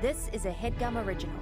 This is a HeadGum original.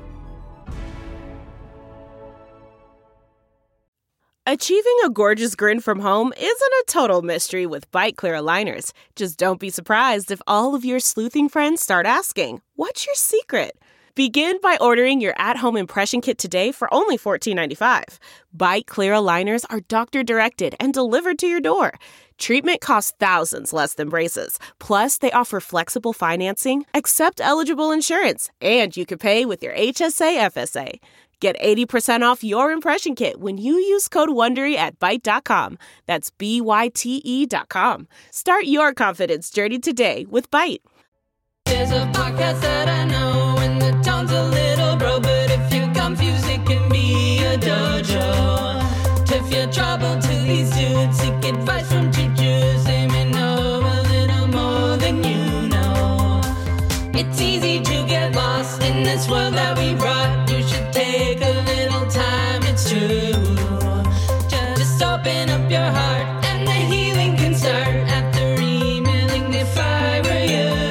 Achieving a gorgeous grin from home isn't a total mystery with Byte Clear aligners. Just don't be surprised if all of your sleuthing friends start asking, "What's your secret?" Begin by ordering your at-home impression kit today for only $14.95. Byte Clear aligners are doctor-directed and delivered to your door. Treatment costs thousands less than braces. Plus, they offer flexible financing, accept eligible insurance, and you can pay with your HSA FSA. Get 80% off your impression kit when you use code WONDERY at Byte.com. That's BYTE.com. Start your confidence journey today with Byte. There's a podcast that I know, and the tone's a little bro, but if you're confused, it can be a dojo. If you're trouble to these dudes, seek advice from teachers. They may know a little more than you know. It's easy to get lost in this world that we brought. You should take a little time, it's true. Just open up your heart, and the healing can start after emailing if I were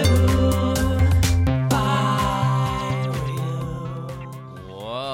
you.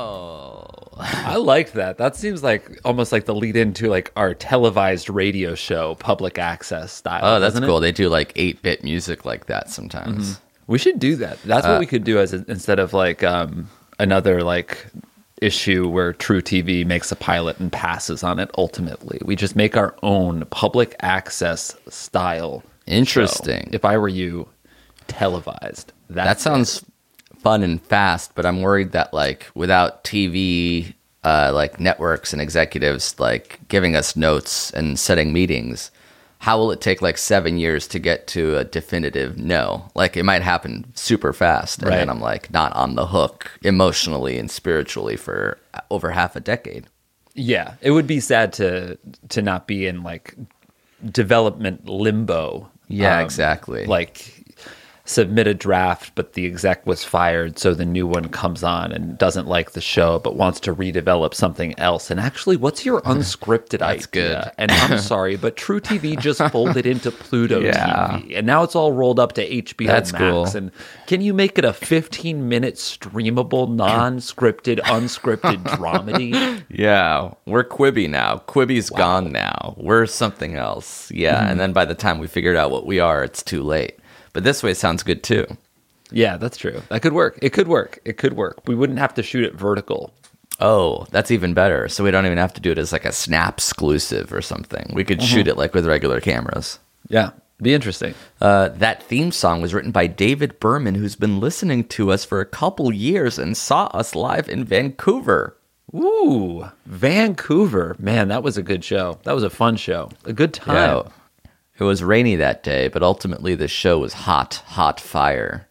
Whoa. I like that. That seems like almost like the lead into like our televised radio show, public access style. Oh, that's doesn't cool. it? They do like 8-bit music like that sometimes. We should do that. That's what we could do instead of like another like issue where True TV makes a pilot and passes on it. Ultimately, we just make our own public access style. Interesting. show. If I were you, televised. That sounds fun and fast, but I'm worried that like without TV, like networks and executives like giving us notes and setting meetings, how will it take like 7 years to get to a definitive no? Like it might happen super fast, and then I'm like not on the hook emotionally and spiritually for over half a decade. Yeah, it would be sad to not be in like development limbo. Yeah, exactly. Like submit a draft, but the exec was fired, so the new one comes on and doesn't like the show, but wants to redevelop something else. And actually, what's your unscripted That's idea? good. And I'm sorry, but True TV just folded into Pluto TV, and now it's all rolled up to HBO That's Max. cool. And can you make it a 15-minute streamable, non-scripted, unscripted dramedy? Yeah, we're Quibi now. Quibi's gone now. We're something else. Yeah, and then by the time we figured out what we are, it's too late. But this way sounds good too. Yeah, that's true. That could work. It could work. It could work. We wouldn't have to shoot it vertical. Oh, that's even better. So we don't even have to do it as like a Snap exclusive or something. We could shoot it like with regular cameras. Yeah, be interesting. That theme song was written by David Berman, who's been listening to us for a couple years and saw us live in Vancouver. Ooh, Vancouver. Man, that was a good show. That was a fun show. A good time. Yeah, it was rainy that day, but ultimately the show was hot, hot fire.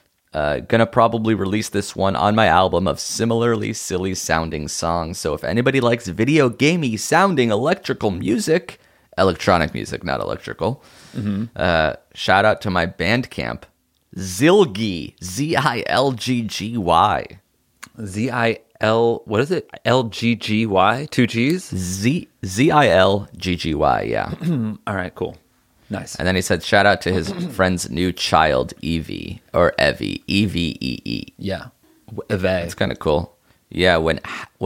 Gonna probably release this one on my album of similarly silly sounding songs. So if anybody likes video gamey sounding electronic music, not electrical, shout out to my Bandcamp, Zilggy, Zilggy. Z-I-L, what is it? L-G-G-Y? 2 G's? Zilggy, yeah. All right, cool. Nice. And then he said, shout out to his friend's new child, Evie, or Evie, E-V-E-E. Yeah. That's kind of cool. Yeah, when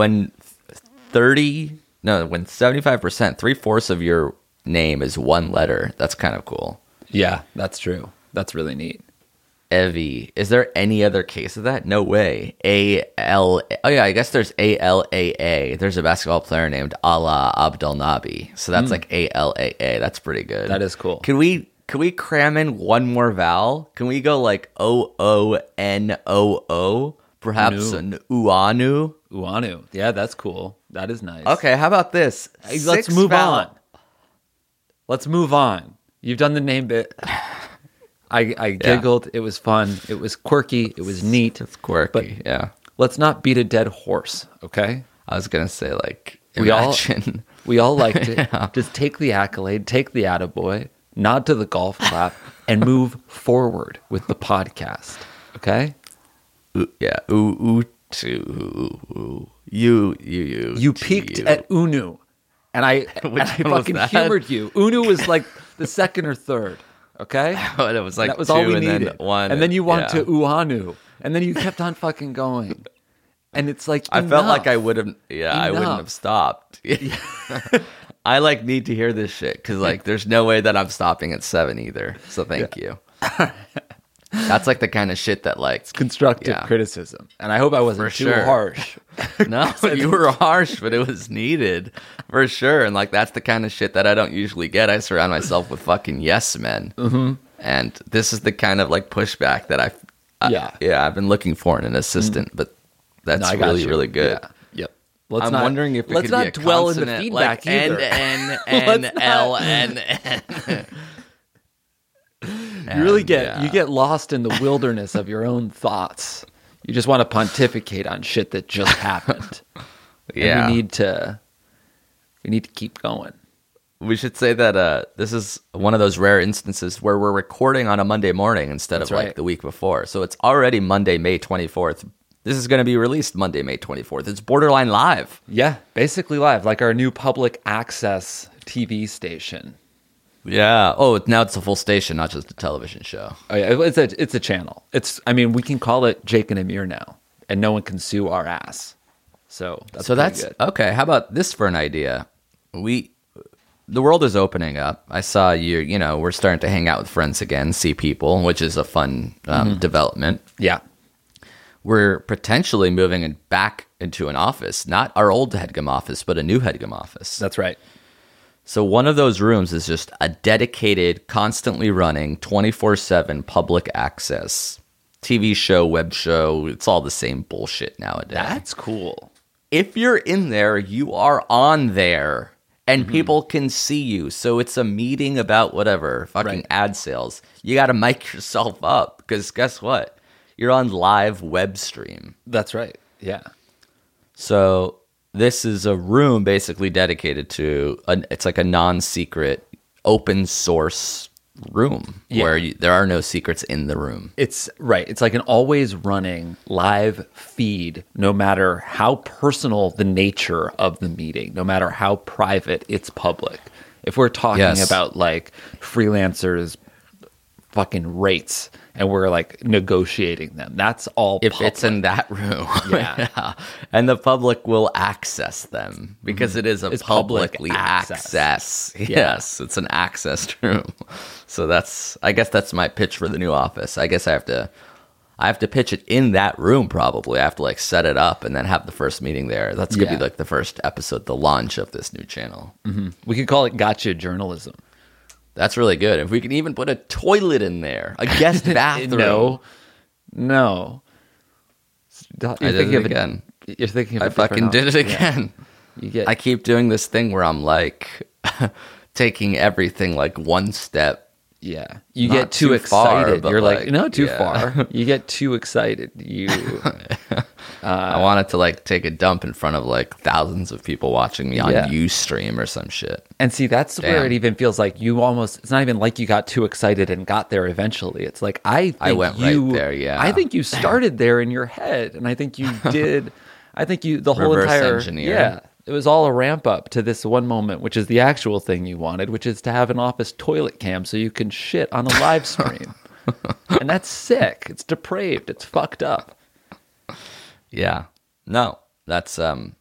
75%, 3/4 of your name is one letter, that's kind of cool. Yeah, that's true. That's really neat. Evie. Is there any other case of that? No way. A-L... Oh, yeah, I guess there's A-L-A-A. There's a basketball player named Alaa Abdelnaby. So that's like A-L-A-A. That's pretty good. That is cool. Can we cram in one more vowel? Can we go like O-O-N-O-O? Perhaps an Uanu? Uanu. Yeah, that's cool. That is nice. Okay, how about this? Hey, let's move on. Let's move on. You've done the name bit. I giggled. It was fun. It was quirky. It was neat. It's quirky, but yeah. Let's not beat a dead horse, okay? I was going to say, like, We all liked it. Yeah. Just take the accolade, take the attaboy, nod to the golf clap, and move forward with the podcast, okay? Yeah. Ooh, ooh. You peaked at Unu, and I fucking humored you. Unu was like the second or third. Okay, But it was like that was two all we and needed. then one, and then you want to Uanu. And then you kept on fucking going. And it's like, I felt like I enough. would have, I wouldn't Enough. have stopped. I like need to hear this shit because like there's no way that I'm stopping at 7 either. So thank you. That's like the kind of shit that like Constructive yeah. criticism. And I hope I wasn't For too sure. harsh. No, you were harsh, but it was needed for sure. And like that's the kind of shit that I don't usually get. I surround myself with fucking yes men, and this is the kind of like pushback that I've been looking for in an assistant, but that's No, I got really you. really good. Yeah. Yep. I'm wondering if it let's could not be a dwell in the consonant, feedback like either. N. You really get lost in the wilderness of your own thoughts. You just want to pontificate on shit that just happened. Yeah. And we need to keep going. We should say that this is one of those rare instances where we're recording on a Monday morning instead That's of like right. the week before. So it's already Monday, May 24th. This is going to be released Monday, May 24th. It's borderline live. Yeah, basically live, like our new public access TV station. Yeah. Oh, now it's a full station, not just a television show. Oh yeah, it's a channel. We can call it Jake and Amir now, and no one can sue our ass. So that's Good. Okay. How about this for an idea? The world is opening up. I saw we're starting to hang out with friends again, see people, which is a fun development. Yeah. We're potentially moving back into an office, not our old headgum office, but a new headgum office. That's right. So one of those rooms is just a dedicated, constantly running, 24/7 public access TV show, web show. It's all the same bullshit nowadays. That's cool. If you're in there, you are on there and people can see you. So it's a meeting about whatever, fucking Right. ad sales. You got to mic yourself up because guess what? You're on live web stream. That's right. Yeah. So this is a room basically dedicated to, it's like a non-secret open source room where there are no secrets in the room. It's right. It's like an always running live feed, no matter how personal the nature of the meeting, no matter how private it's public. If we're talking Yes. about like freelancers' fucking rates and we're like negotiating them, that's all If public. it's in that room. Yeah. And the public will access them because it is a It's public publicly access. Yes, it's an accessed room. So I guess that's my pitch for the new office. I guess I have to pitch it in that room probably. I have to like set it up and then have the first meeting there. That's going to Yeah. be like the first episode, the launch of this new channel. We could call it gotcha journalism. That's really good. If we can even put a toilet in there, a guest bathroom. No. I did it again. You're thinking of I a different fucking did it option. Yeah. again. You get I keep doing this thing where I'm like taking everything like one step. Yeah. You Not get too too far, excited. but You're like, like, no, too yeah. far. You get too excited. You I wanted to like take a dump in front of like thousands of people watching me on Yeah. Ustream or some shit. and see that's where Damn. it even feels like you almost it's not even like you got too excited and got there eventually. It's like I went right there, yeah. I think you started there in your head and I think you did the whole Reverse entire engineer. Yeah. It was all a ramp up to this one moment, which is the actual thing you wanted, which is to have an office toilet cam so you can shit on a live stream. And that's sick. It's depraved. It's fucked up. Yeah. No, that's and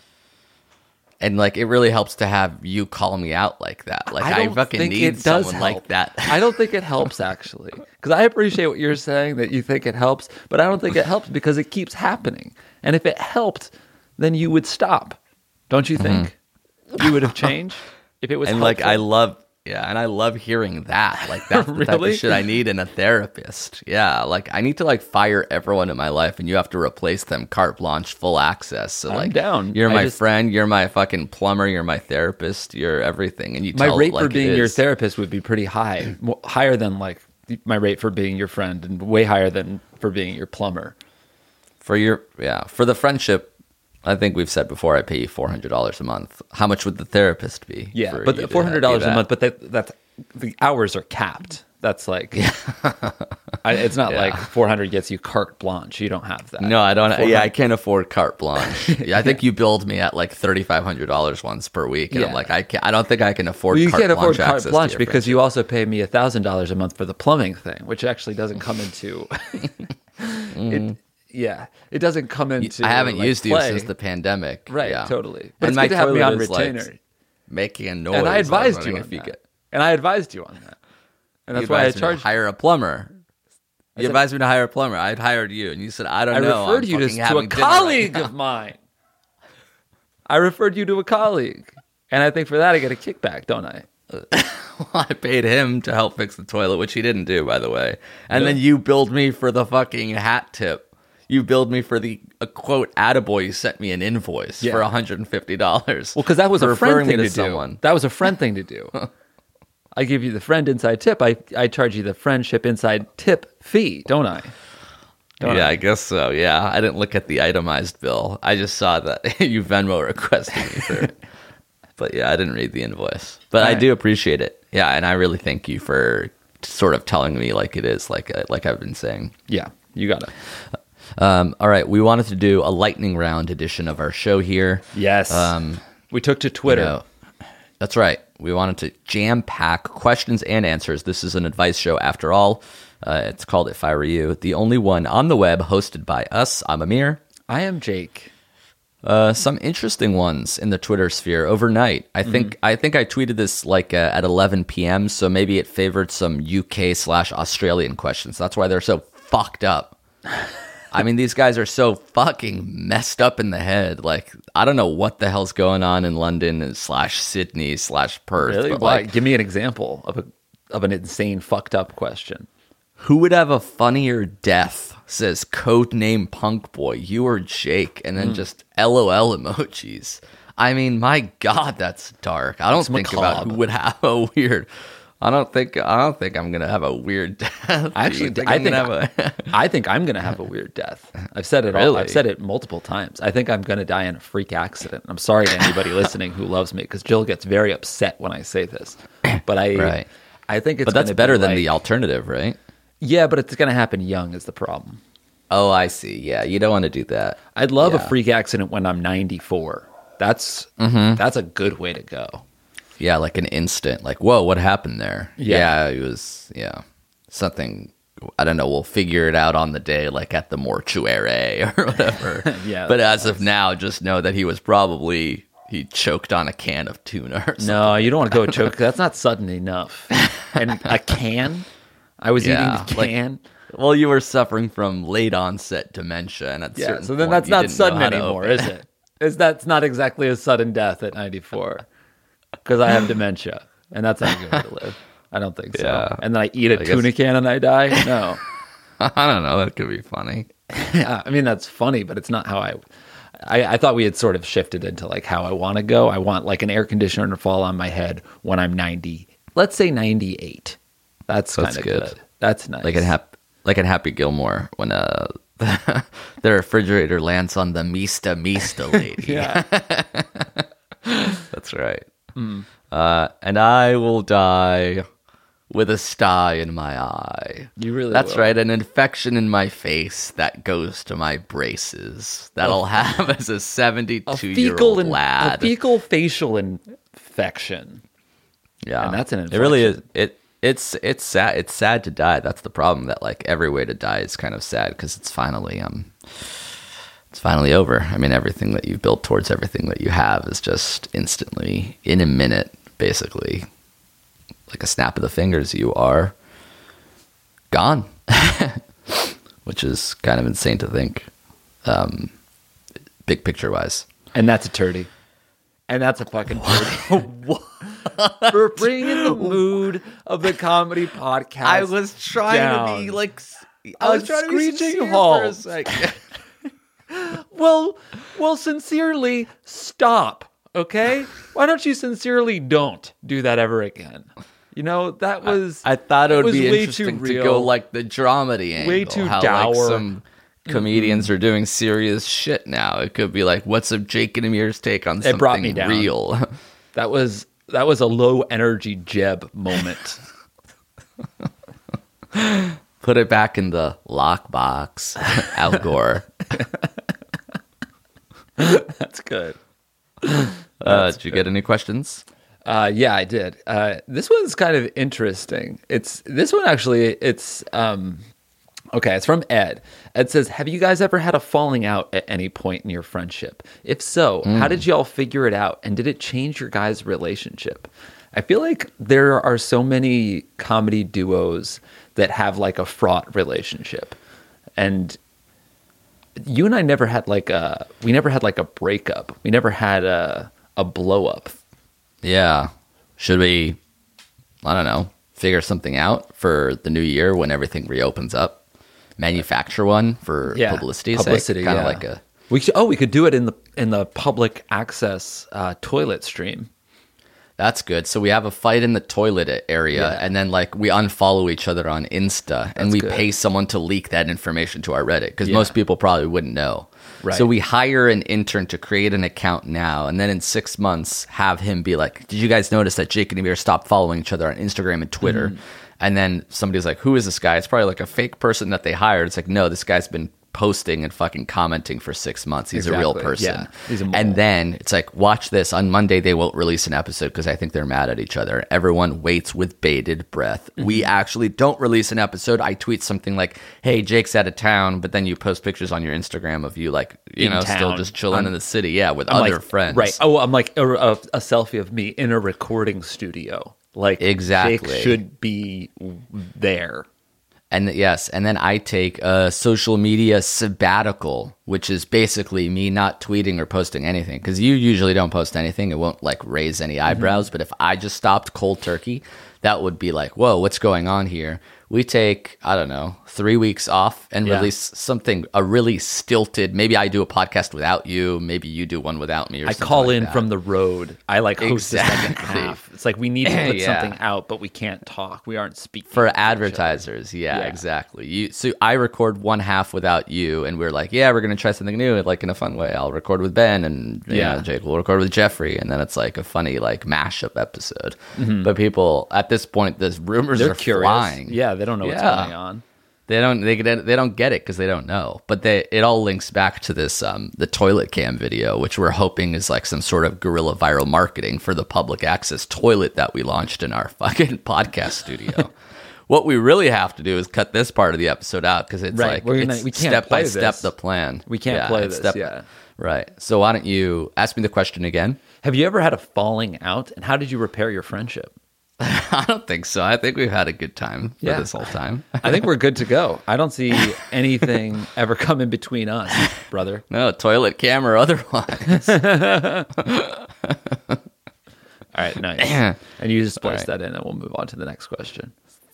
like it really helps to have you call me out like that. Like I don't fucking think need it does someone help. like that. I don't think it helps actually, because I appreciate what you're saying that you think it helps, but I don't think it helps because it keeps happening. And if it helped, then you would stop. Don't you think? You would have changed if it was And helpful? like I love hearing that. Like that's the type Really? of shit I need in a therapist. Yeah, like I need to like fire everyone in my life and you have to replace them carte blanche full access. So I'm like down. You're I my just- friend, you're my fucking plumber, you're my therapist, you're everything and you my tell rate it like for being it your is. therapist would be pretty high, higher than like my rate for being your friend, and way higher than for being your plumber. For the friendship. I think we've said before I pay you $400 a month. How much would the therapist be? Yeah, for but you to $400 do a that? month. But that's the hours are capped. That's like, it's not like 400 gets you carte blanche. You don't have that. No, I don't. 400 Yeah, I can't afford carte blanche. Yeah, I think you billed me at like $3,500 once per week, and I'm Yeah. like, I don't think I can afford. Well, you carte can't afford blanche carte access to blanche your because you also pay me $1,000 a month for the plumbing thing, which actually doesn't come into. it doesn't come into. I haven't like, used you play. since the pandemic. Right, Yeah. totally. But And it's good to have me toilet on is, like, retainer. making a noise. And I advised was you wondering on that. And I advised you on that. And that's You why I advised me to charged. hire a plumber. You said- advised me to hire a plumber. I'd hired you, and you said, "I don't I know." referred I'm you fucking to a having dinner colleague right now." of mine. I referred you to a colleague. And I think for that I get a kickback, don't I? Well, I paid him to help fix the toilet, which he didn't do, by the way. And then you billed me for the fucking hat tip. You billed me for the quote attaboy. You sent me an invoice for $150. Well, because that was for a friend referring thing me to someone. do. That was a friend thing to do. I give you the friend inside tip. I charge you the friendship inside tip fee, don't I? Yeah, I guess so. Yeah, I didn't look at the itemized bill. I just saw that you Venmo requested me for it. But yeah, I didn't read the invoice. But I Right. do appreciate it. Yeah, and I really thank you for sort of telling me like it is, like I've been saying. Yeah, you got it. All right, we wanted to do a lightning round edition of our show here. Yes. We took to Twitter. You know, that's right. We wanted to jam-pack questions and answers. This is an advice show after all. It's called If I Were You, the only one on the web hosted by us. I'm Amir. I am Jake. Some interesting ones in the Twitter sphere overnight. I think I tweeted this like at 11 p.m., so maybe it favored some UK/Australian questions. That's why they're so fucked up. I mean, these guys are so fucking messed up in the head. Like, I don't know what the hell's going on in London/Sydney/Perth. Really? But Why? like, Give me an example of an insane fucked up question. who would have a funnier death? Says codename Punk Boy, you or Jake, and then just LOL emojis. I mean, my God, that's dark. I don't think about macabre. who would have a weird. I don't think I'm gonna have a weird death. Actually, I think I think I'm going to have a weird death. I've said it all. Really? I've said it multiple times. I think I'm going to die in a freak accident. I'm sorry to anybody listening who loves me because Jill gets very upset when I say this. But Right. I think it's. But that's gonna better be than like- the alternative, right? Yeah, but it's going to happen young is the problem. Oh, I see. Yeah, you don't want to do that. I'd love a Yeah. freak accident when I'm 94. That's a good way to go. Yeah, like an instant. Like, whoa, what happened there? Yeah. It was something. I don't know. We'll figure it out on the day, like at the mortuary or whatever. Yeah, But as of now, just know that he choked on a can of tuna or something. No, you don't want to go choke. That's not sudden enough. And a can? I was Yeah, eating the like- can. Well, you were suffering from late onset dementia, and at a Yeah, certain so then point, that's you not didn't know sudden how to anymore, open is it? That's not exactly a sudden death at 94 because I have dementia, and that's not a good way to live. I don't think so. Yeah. And then I eat a guess- tuna can and I die? No. I don't know. That could be funny. Yeah, I mean, that's funny, but it's not how I thought we had sort of shifted into like how I want to go. I want like an air conditioner to fall on my head when I'm 90. Let's say 98. That's kind of good. good. That's nice. Like in Happy Gilmore when the refrigerator lands on the Mista lady. Yeah. That's right. And I will die with a sty in my eye. You really That's will. right, an infection in my face that goes to my braces that I'll have as a 72-year-old lad. A fecal facial infection. Yeah, And that's an It really is. infection. It's sad. It's sad to die. That's the problem. That like every way to die is kind of sad because it's finally over. I mean, everything that you've built towards everything that you have is just instantly, in a minute, basically, like a snap of the fingers, you are gone. Which is kind of insane to think, big picture wise. And that's a turdy. And that's a fucking turdy. For bringing the mood of the comedy podcast. I was trying down. to be like, A screeching halt. Well, sincerely, stop, okay? Why don't you sincerely don't do that ever again? You know, that was... I thought it would was be way interesting too to real. go like the dramedy angle. Way too how, dour. Like, some comedians are doing serious shit now. It could be like, what's up, Jake and Amir's take on something brought me down. real? That was a low energy Jeb moment. Put it back in the lockbox, Al Gore. That's good. Did you get any questions? Yeah, I did. This one's kind of interesting. It's Okay, it's from Ed. Ed says, have you guys ever had a falling out at any point in your friendship? If so, how did y'all figure it out? And did it change your guys' relationship? I feel like there are so many comedy duos that have like a fraught relationship. And you and I never had like a breakup. We never had a blow up. Yeah. Should we, I don't know, figure something out for the new year when everything reopens up? Manufacture one for publicity's sake? Kind of like a... We could do it in the public access toilet stream. That's good. So we have a fight in the toilet area, and then like we unfollow each other on Insta, and we pay someone to leak that information to our Reddit, because most people probably wouldn't know. Right. So we hire an intern to create an account now, and then in 6 months have him be like, did you guys notice that Jake and Amir stopped following each other on Instagram and Twitter? And then somebody's like, who is this guy? It's probably like a fake person that they hired. It's like, no, this guy's been posting and fucking commenting for 6 months. He's a real person. Yeah, he's a mole. And then it's like, watch this. On Monday, they won't release an episode because I think they're mad at each other. Everyone waits with bated breath. We actually don't release an episode. I tweet something like, hey, Jake's out of town. But then you post pictures on your Instagram of you like, you know, still just chilling in the city. Yeah, with other friends. Right. Oh, I'm like a selfie of me in a recording studio. Like, exactly. Jake should be there. And then I take a social media sabbatical, which is basically me not tweeting or posting anything. Because you usually don't post anything. It won't like raise any eyebrows. But if I just stopped cold turkey, that would be like, whoa, what's going on here? We take, I don't know, 3 weeks off and release something, a really stilted, maybe I do a podcast without you, maybe you do one without me, or I something call like in that. from the road. I like host the second half. It's like we need to put something out, but we can't talk. We aren't speaking. For advertisers, exactly. So I record one half without you, and we're like, we're going to try something new, like in a fun way. I'll record with Ben, and you know, Jake will record with Jeffrey, and then it's like a funny like mashup episode. But people, at this point, the rumors are curious. Flying. Yeah, they don't know what's going on. They don't get it because they don't know. But it all links back to this the toilet cam video, which we're hoping is like some sort of guerrilla viral marketing for the public access toilet that we launched in our fucking podcast studio. What we really have to do is cut this part of the episode out because it's like we can't step by step the plan. We can't play this. Right. So why don't you ask me the question again? Have you ever had a falling out, and how did you repair your friendship? I don't think so. I think we've had a good time for this whole time. I think we're good to go. I don't see anything ever coming between us, brother. No, toilet cam or otherwise. All right, nice. And you just splice that in, and we'll move on to the next question.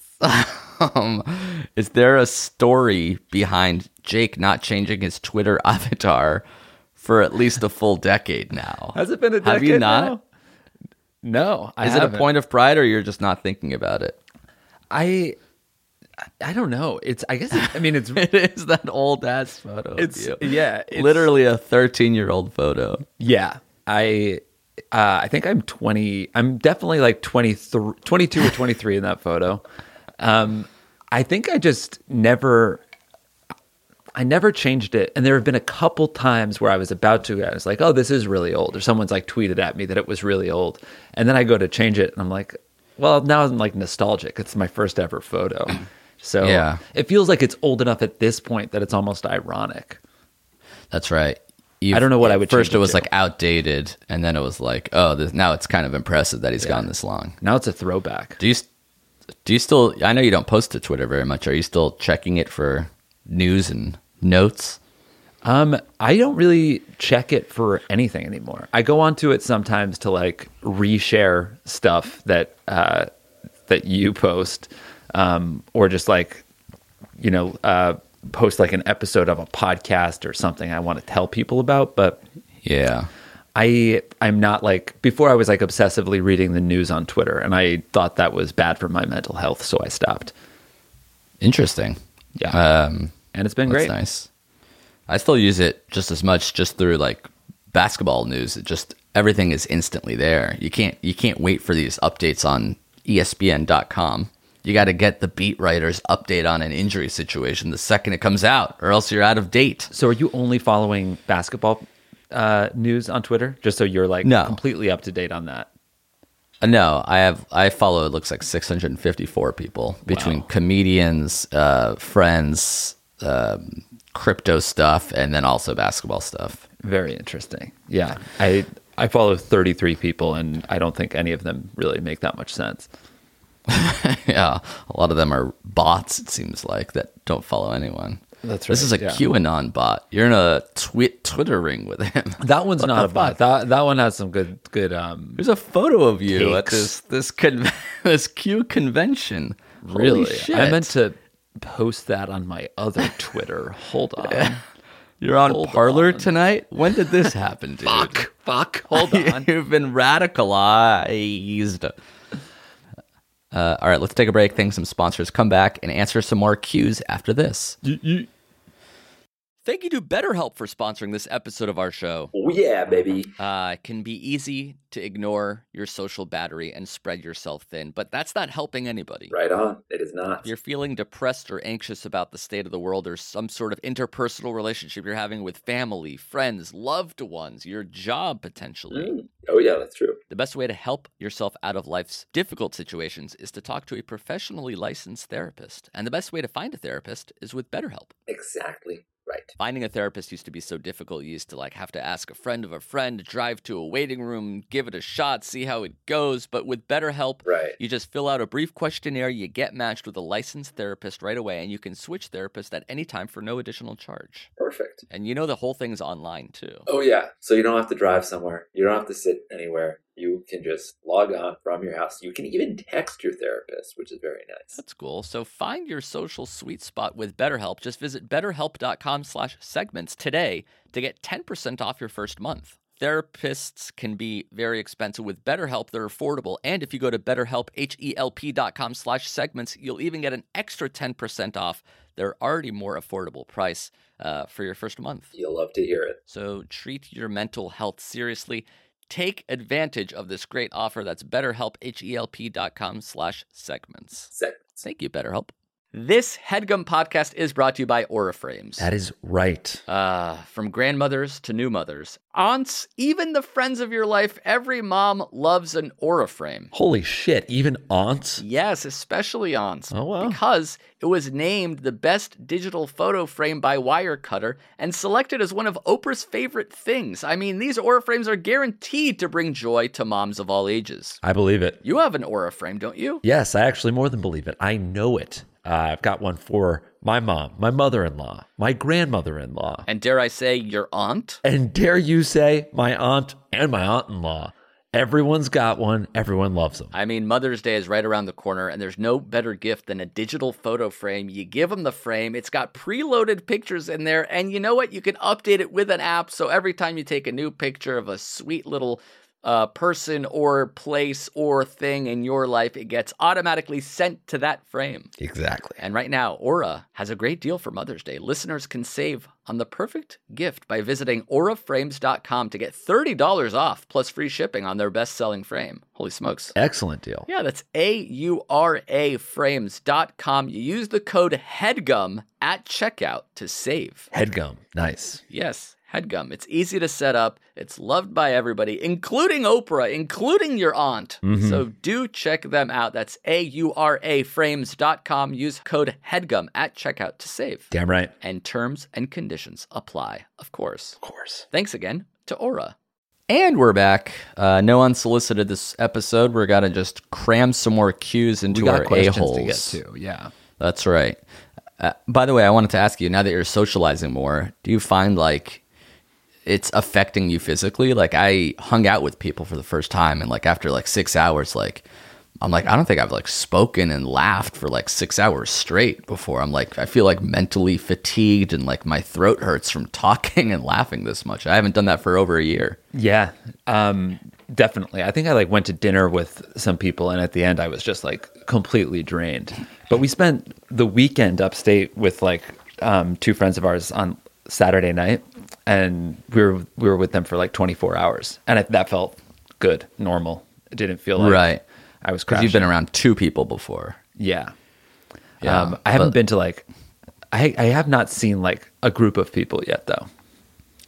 Is there a story behind Jake not changing his Twitter avatar for at least a full decade now? Has it been a decade Have you not? now? No, Is it a point of pride, or you're just not thinking about it? I don't know. It's it's it is that old ass photo. It's of you. Literally a 13-year-old photo. Yeah, I think I'm 20. I'm definitely like 22 or 23 in that photo. I think I just never changed it. And there have been a couple times where I was about to, I was like, oh, this is really old. Or someone's like tweeted at me that it was really old. And then I go to change it and I'm like, well, now I'm like nostalgic. It's my first ever photo. So it feels like it's old enough at this point that it's almost ironic. That's right. I don't know what I would first change it was to. like outdated, and then it was like, now it's kind of impressive that he's gone this long. Now it's a throwback. Do you still, I know you don't post to Twitter very much. Are you still checking it for news and notes? I don't really check it for anything anymore. I go onto it sometimes to like reshare stuff that you post, or just like, post like an episode of a podcast or something I want to tell people about. But yeah, I'm not like, before I was like obsessively reading the news on Twitter, and I thought that was bad for my mental health, so I stopped. Interesting. Yeah. And it's been great. That's nice. I still use it just as much, just through like basketball news. It just, everything is instantly there. You can't wait for these updates on ESPN.com. You got to get the beat writer's update on an injury situation the second it comes out, or else you're out of date. So are you only following basketball news on Twitter, just so you're like completely up to date on that? No, I follow, it looks like 654 people between comedians, friends, crypto stuff, and then also basketball stuff. Very interesting. Yeah. I follow 33 people, and I don't think any of them really make that much sense. Yeah, a lot of them are bots, it seems like, that don't follow anyone. That's This is a right, yeah. QAnon bot. You're in a Twitter ring with him. That one's not a bot. That one has some good There's a photo of you at Takes. this Q convention. Holy really. shit. I meant to post that on my other Twitter. Hold on. You're on Hold Parler on. tonight? When did this happen, dude? Fuck. Hold on. You've been radicalized. All right, let's take a break. Thank some sponsors. Come back and answer some more Qs after this. Thank you to BetterHelp for sponsoring this episode of our show. Oh yeah, baby. It can be easy to ignore your social battery and spread yourself thin, but that's not helping anybody. Right on. It is not. If you're feeling depressed or anxious about the state of the world or some sort of interpersonal relationship you're having with family, friends, loved ones, your job potentially, Oh yeah, that's true. the best way to help yourself out of life's difficult situations is to talk to a professionally licensed therapist. And the best way to find a therapist is with BetterHelp. Exactly right. Finding a therapist used to be so difficult. You used to have to ask a friend of a friend, drive to a waiting room, give it a shot, see how it goes. But with BetterHelp, Right. you just fill out a brief questionnaire, you get matched with a licensed therapist right away, and you can switch therapists at any time for no additional charge. Perfect. And the whole thing's online too. Oh yeah. So you don't have to drive somewhere. You don't have to sit anywhere. You can just log on from your house. You can even text your therapist, which is very nice. That's cool. So find your social sweet spot with BetterHelp. Just visit betterhelp.com/segments today to get 10% off your first month. Therapists can be very expensive. With BetterHelp, they're affordable. And if you go to betterhelp.com/segments, you'll even get an extra 10% off their already more affordable price for your first month. You'll love to hear it. So treat your mental health seriously. Take advantage of this great offer. That's BetterHelp, HELP.com/segments. Segments. Thank you, BetterHelp. This HeadGum podcast is brought to you by Aura Frames. That is right. From grandmothers to new mothers, aunts, even the friends of your life, every mom loves an Aura Frame. Holy shit. Even aunts? Yes, especially aunts. Oh, wow. Because it was named the best digital photo frame by Wirecutter and selected as one of Oprah's favorite things. I mean, these Aura Frames are guaranteed to bring joy to moms of all ages. I believe it. You have an Aura Frame, don't you? Yes, I actually more than believe it. I know it. I've got one for my mom, my mother-in-law, my grandmother-in-law, And dare I say, your aunt? and dare you say my aunt and my aunt-in-law. Everyone's got one. Everyone loves them. I mean, Mother's Day is right around the corner, and there's no better gift than a digital photo frame. You give them the frame, it's got preloaded pictures in there, and you know what? You can update it with an app, so every time you take a new picture of a sweet little person or place or thing in your life, it gets automatically sent to that frame. Exactly. And right now, Aura has a great deal for Mother's Day. Listeners can save on the perfect gift by visiting auraframes.com to get $30 off plus free shipping on their best-selling frame. Holy smokes. Excellent deal. Yeah, that's auraframes.com. You use the code HEADGUM at checkout to save. Headgum. Nice. Yes, HEADGUM. It's easy to set up. It's loved by everybody, including Oprah, including your aunt. So do check them out. That's auraframes.com. Use code HEADGUM at checkout to save. Damn right. And terms and conditions apply, of course. Of course. Thanks again to Aura. And we're back. No unsolicited this episode. We're going to just cram some more cues into our a-holes. to get to. Yeah. That's right. By the way, I wanted to ask you, now that you're socializing more, do you find it's affecting you physically? I hung out with people for the first time, and after 6 hours, I'm I don't think I've spoken and laughed for 6 hours straight before. I feel mentally fatigued, and my throat hurts from talking and laughing this much. I haven't done that for over a year. Yeah. Definitely. I think I went to dinner with some people, and at the end I was just completely drained. But we spent the weekend upstate with two friends of ours on Saturday night, and we were with them for 24 hours, and that felt good, normal. It didn't feel like Right. I was Because crashing. you've been around two people before. Yeah. Yeah, I haven't but- been to I have not seen a group of people yet though.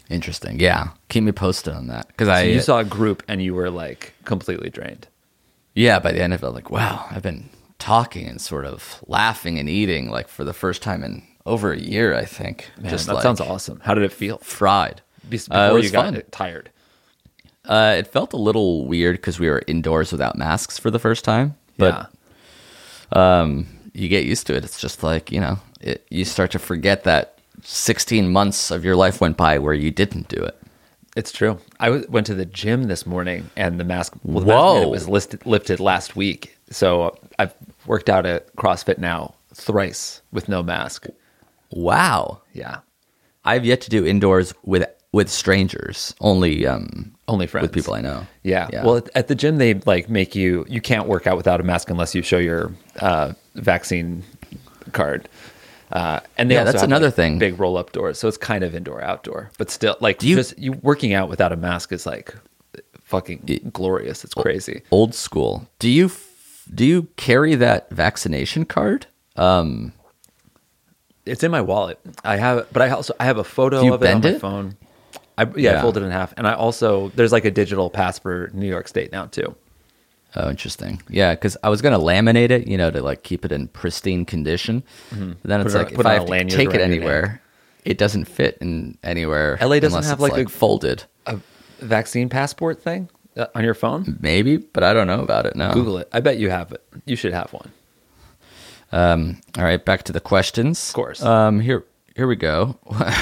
Interesting. Yeah. Keep me posted on that. Because So you saw a group and you were completely drained. Yeah, by the end of it, like, wow, I've been talking and sort of laughing and eating like for the first time in over a year, I think. Man, Just that like sounds awesome. How did it feel fried. before it was you got fun. tired? It felt a little weird because we were indoors without masks for the first time. But you get used to it. It's just like, you start to forget that 16 months of your life went by where you didn't do it. It's true. I went to the gym this morning, and the mask, the mask Whoa. mandate was lifted last week. So I've worked out at CrossFit now thrice with no mask. Wow. Yeah, I've yet to do indoors with strangers, only friends. with people I know. Yeah. Well, at the gym, they like make you can't work out without a mask unless you show your vaccine card. And they also that's have, another like, thing. big roll up doors, so it's kind of indoor outdoor, but still, like, you- just you working out without a mask is like fucking glorious. It's crazy. Old school. Do you carry that vaccination card? It's in my wallet. I have, but I have a photo Do you of it on bend my it? phone. I Yeah. fold it in half, and I also there's like a digital pass for New York State now too. Oh, interesting. Yeah, because I was gonna laminate it, to like keep it in pristine condition. But then it's Put it like on- put if on I a have to lanyard take it around your anywhere, it doesn't fit in anywhere. LA doesn't unless have, it's, like, a- folded. A vaccine passport thing on your phone. Maybe, but I don't know about it. No. Google it. I bet you have it. You should have one. All right, back to the questions. Of course. Here we go.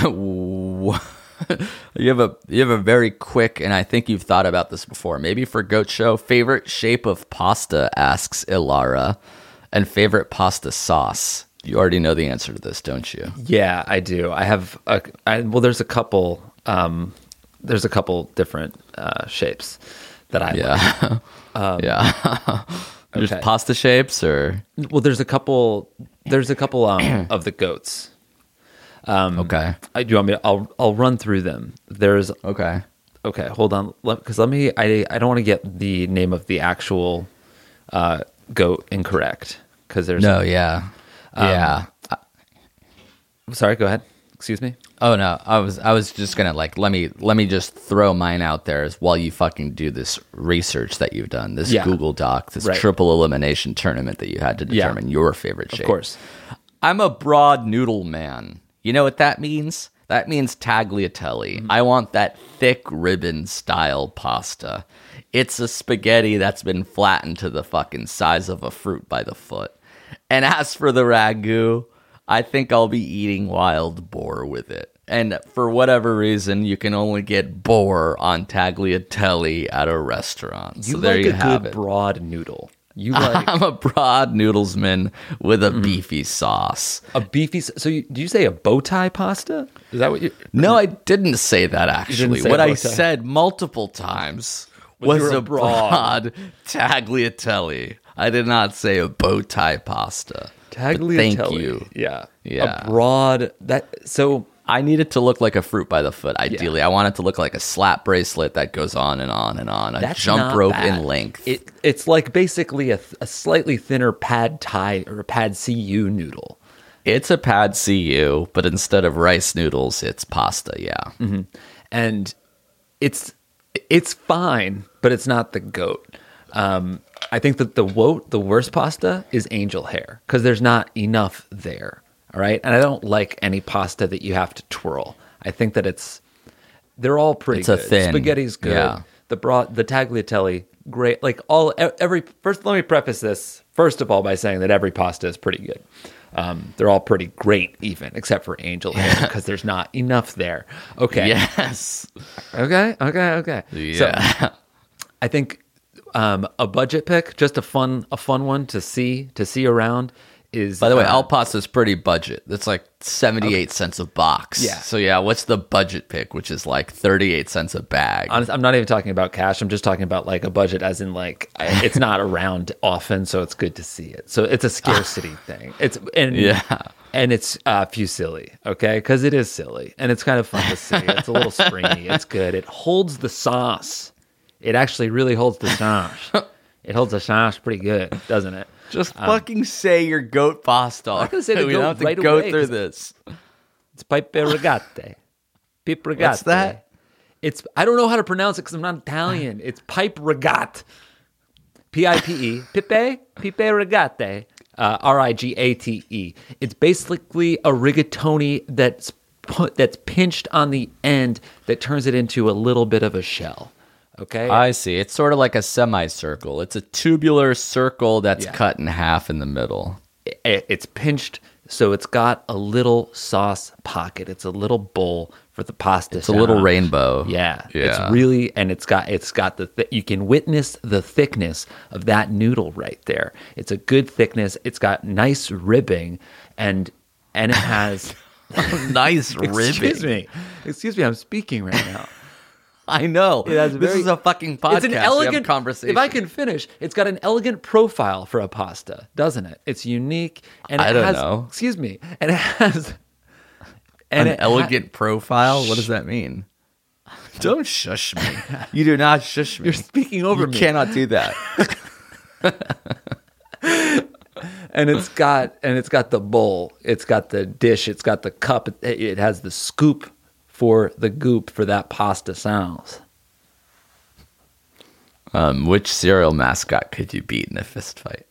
You have a very quick, and I think you've thought about this before. Maybe for Goat Show, favorite shape of pasta, asks Ilara, and favorite pasta sauce. You already know the answer to this, don't you? Yeah, I do. I have there's a couple. There's a couple different shapes that I like. Yeah. Yeah. There's Okay. pasta shapes or Well, there's a couple. There's a couple of the goats. okay. Do you want me? I'll run through them. There's Okay. okay. Hold on, because let me. I don't want to get the name of the actual goat incorrect because there's No, yeah. Yeah. Sorry, go ahead. Excuse me. Oh no, I was just gonna like let me just throw mine out there as while you fucking do this research that you've done, this Yeah. Google Doc, this Right. triple elimination tournament that you had to Yeah. determine your favorite shape. Of course. I'm a broad noodle man. You know what that means? That means tagliatelle. I want that thick ribbon style pasta. It's a spaghetti that's been flattened to the fucking size of a fruit by the foot. And as for the ragu, I think I'll be eating wild boar with it. And for whatever reason, you can only get boar on tagliatelle at a restaurant. You So there like you a have good it. broad noodle. You like I'm a broad noodlesman with a beefy sauce. a beefy. So do you say a bow tie pasta? Is that what you? No, I didn't say that actually. say What a I bow tie. said multiple times Was was you're a broad tagliatelle. I did not say a bow tie pasta. But Tagliatelle. Thank you. Yeah. Yeah. A broad so I need it to look like a fruit by the foot, ideally. I want it to look like a slap bracelet that goes on and on and on. A that's jump not rope bad. in length. It's like basically a slightly thinner pad thai or a pad cu noodle. It's a pad CU, but instead of rice noodles, it's pasta, yeah. And it's fine, but it's not the goat. I think that the worst pasta is angel hair because there's not enough there. All right, and I don't like any pasta that you have to twirl. I think that they're all pretty It's a good. thin, Spaghetti's good. yeah. The tagliatelle, great. Like first, let me preface this first of all by saying that every pasta is pretty good. They're all pretty great, even except for angel hair because there's not enough there. Okay. Yes. Okay. Yeah. So, I think a budget pick, just a fun one to see around is. By the way, Al Pasta's pretty budget. It's like 78 cents a box. Yeah. So yeah, what's the budget pick, which is like 38 cents a bag? honest, I'm not even talking about cash. I'm just talking about like a budget, as in like it's not around often, so it's good to see it. So it's a scarcity thing. And it's Fusilli, okay? Because it is silly and it's kind of fun to see. It's a little springy. It's good. It holds the sauce. It actually really holds the sauce. It holds the sauce pretty good, doesn't it? Just fucking say your goat pasta. I'm gonna say the we goat don't have to right go away, through 'cause- this. It's pipe regate. Pipe regate. What's that? I don't know how to pronounce it because I'm not Italian. It's pipe regate. Pipe, pipe rigate, rigate. It's basically a rigatoni that's pinched on the end that turns it into a little bit of a shell. Okay, I see. It's sort of like a semicircle. It's a tubular circle that's Yeah. cut in half in the middle. It's pinched, so it's got a little sauce pocket. It's a little bowl for the pasta. It's a little sandwich. rainbow. Yeah, Yeah. it's really, and it's got you can witness the thickness of that noodle right there. It's a good thickness. It's got nice ribbing, and it has. Nice ribbing. Excuse me. I'm speaking right now. I know. It has This is a fucking podcast. It's an We have elegant a conversation. If I can finish, it's got an elegant profile for a pasta, doesn't it? It's unique, and I it don't has, know. Excuse me, and it has An it elegant profile? What does that mean? Don't shush me. You do not shush me. You're speaking over You me. cannot do that. And it's got the bowl, it's got the dish, it's got the cup, it has the scoop for the goop for that pasta sounds. Which cereal mascot could you beat in a fist fight?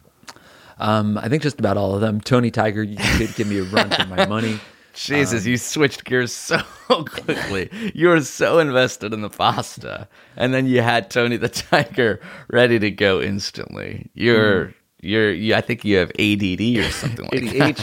I think just about all of them. Tony Tiger, you could give me a run for my money. Jesus, you switched gears so quickly. You were so invested in the pasta, and then you had Tony the Tiger ready to go instantly. I think you have ADD or something like that.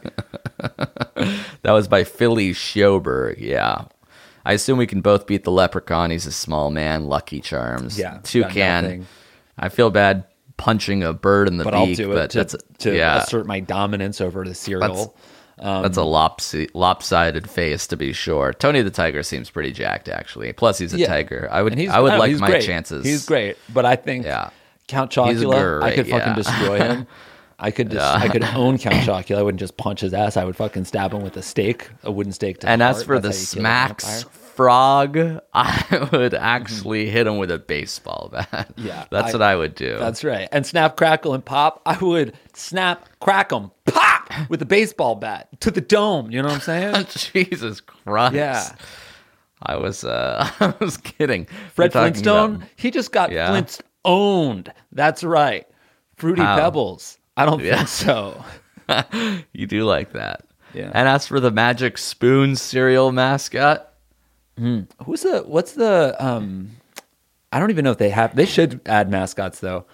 ADHD. That was by Philly Schoberg. Yeah, I assume we can both beat the Leprechaun. He's a small man. Lucky Charms. Yeah, got Toucan. nothing. I feel bad punching a bird in the But beak, I'll do it but that's to assert my dominance over the cereal. That's a lopsided face, to be sure. Tony the Tiger seems pretty jacked, actually. Plus, he's a Yeah. tiger. I would And like he's my great. chances. He's great, but I think Yeah. Count He's Chocula, I great, could fucking yeah. destroy him. I could own Count Chocula. I wouldn't just punch his ass. I would fucking stab him with a wooden stake. To And the as heart. for the That's how you kill a Smacks vampire. frog, I would actually hit him with a baseball bat. Yeah, That's what I would do. That's right. And Snap, Crackle, and Pop, I would snap, crack 'em, pop with a baseball bat to the dome. You know what I'm saying? Jesus Christ. Yeah. I was I was kidding. Fred We're talking Flintstone, about- he just got Yeah. Flint's owned. That's right. Fruity How? Pebbles. I don't Yeah. think so. You do like that. Yeah. And as for the Magic Spoon cereal mascot, What's the I don't even know if they should add mascots though.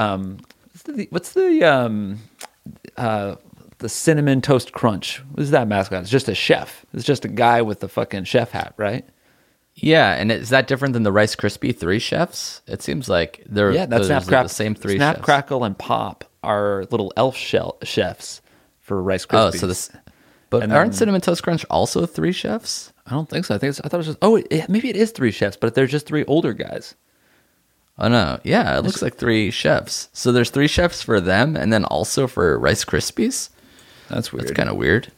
What's the Cinnamon Toast Crunch? What is that mascot? It's just a chef. It's just a guy with the fucking chef hat, right? yeah, and is that different than the Rice Krispie Three Chefs? It seems like they're Yeah, that's those Snap, are Crackle. the same three Snap, chefs. Crackle, and Pop are little elf chefs for Rice Krispies. Oh, so this, but And aren't then- Cinnamon Toast Crunch also three chefs? I don't think so. I thought it was just maybe it is three chefs, but they're just three older guys. Oh no, yeah, it looks like three chefs. So there's three chefs for them, and then also for Rice Krispies. That's weird. That's kind of weird.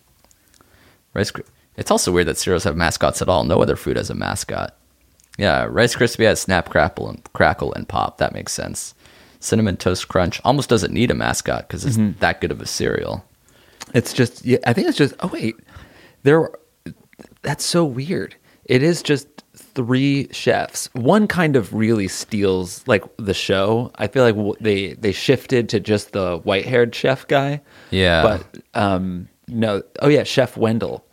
It's also weird that cereals have mascots at all. No other food has a mascot. Yeah, Rice Krispie has Snap, Crackle, and Pop. That makes sense. Cinnamon Toast Crunch almost doesn't need a mascot because it's that good of a cereal. It's just, yeah, I think it's just, oh wait, that's so weird. It is just three chefs. One kind of really steals like the show. I feel like they shifted to just the white-haired chef guy. Yeah. But no, oh yeah, Chef Wendell.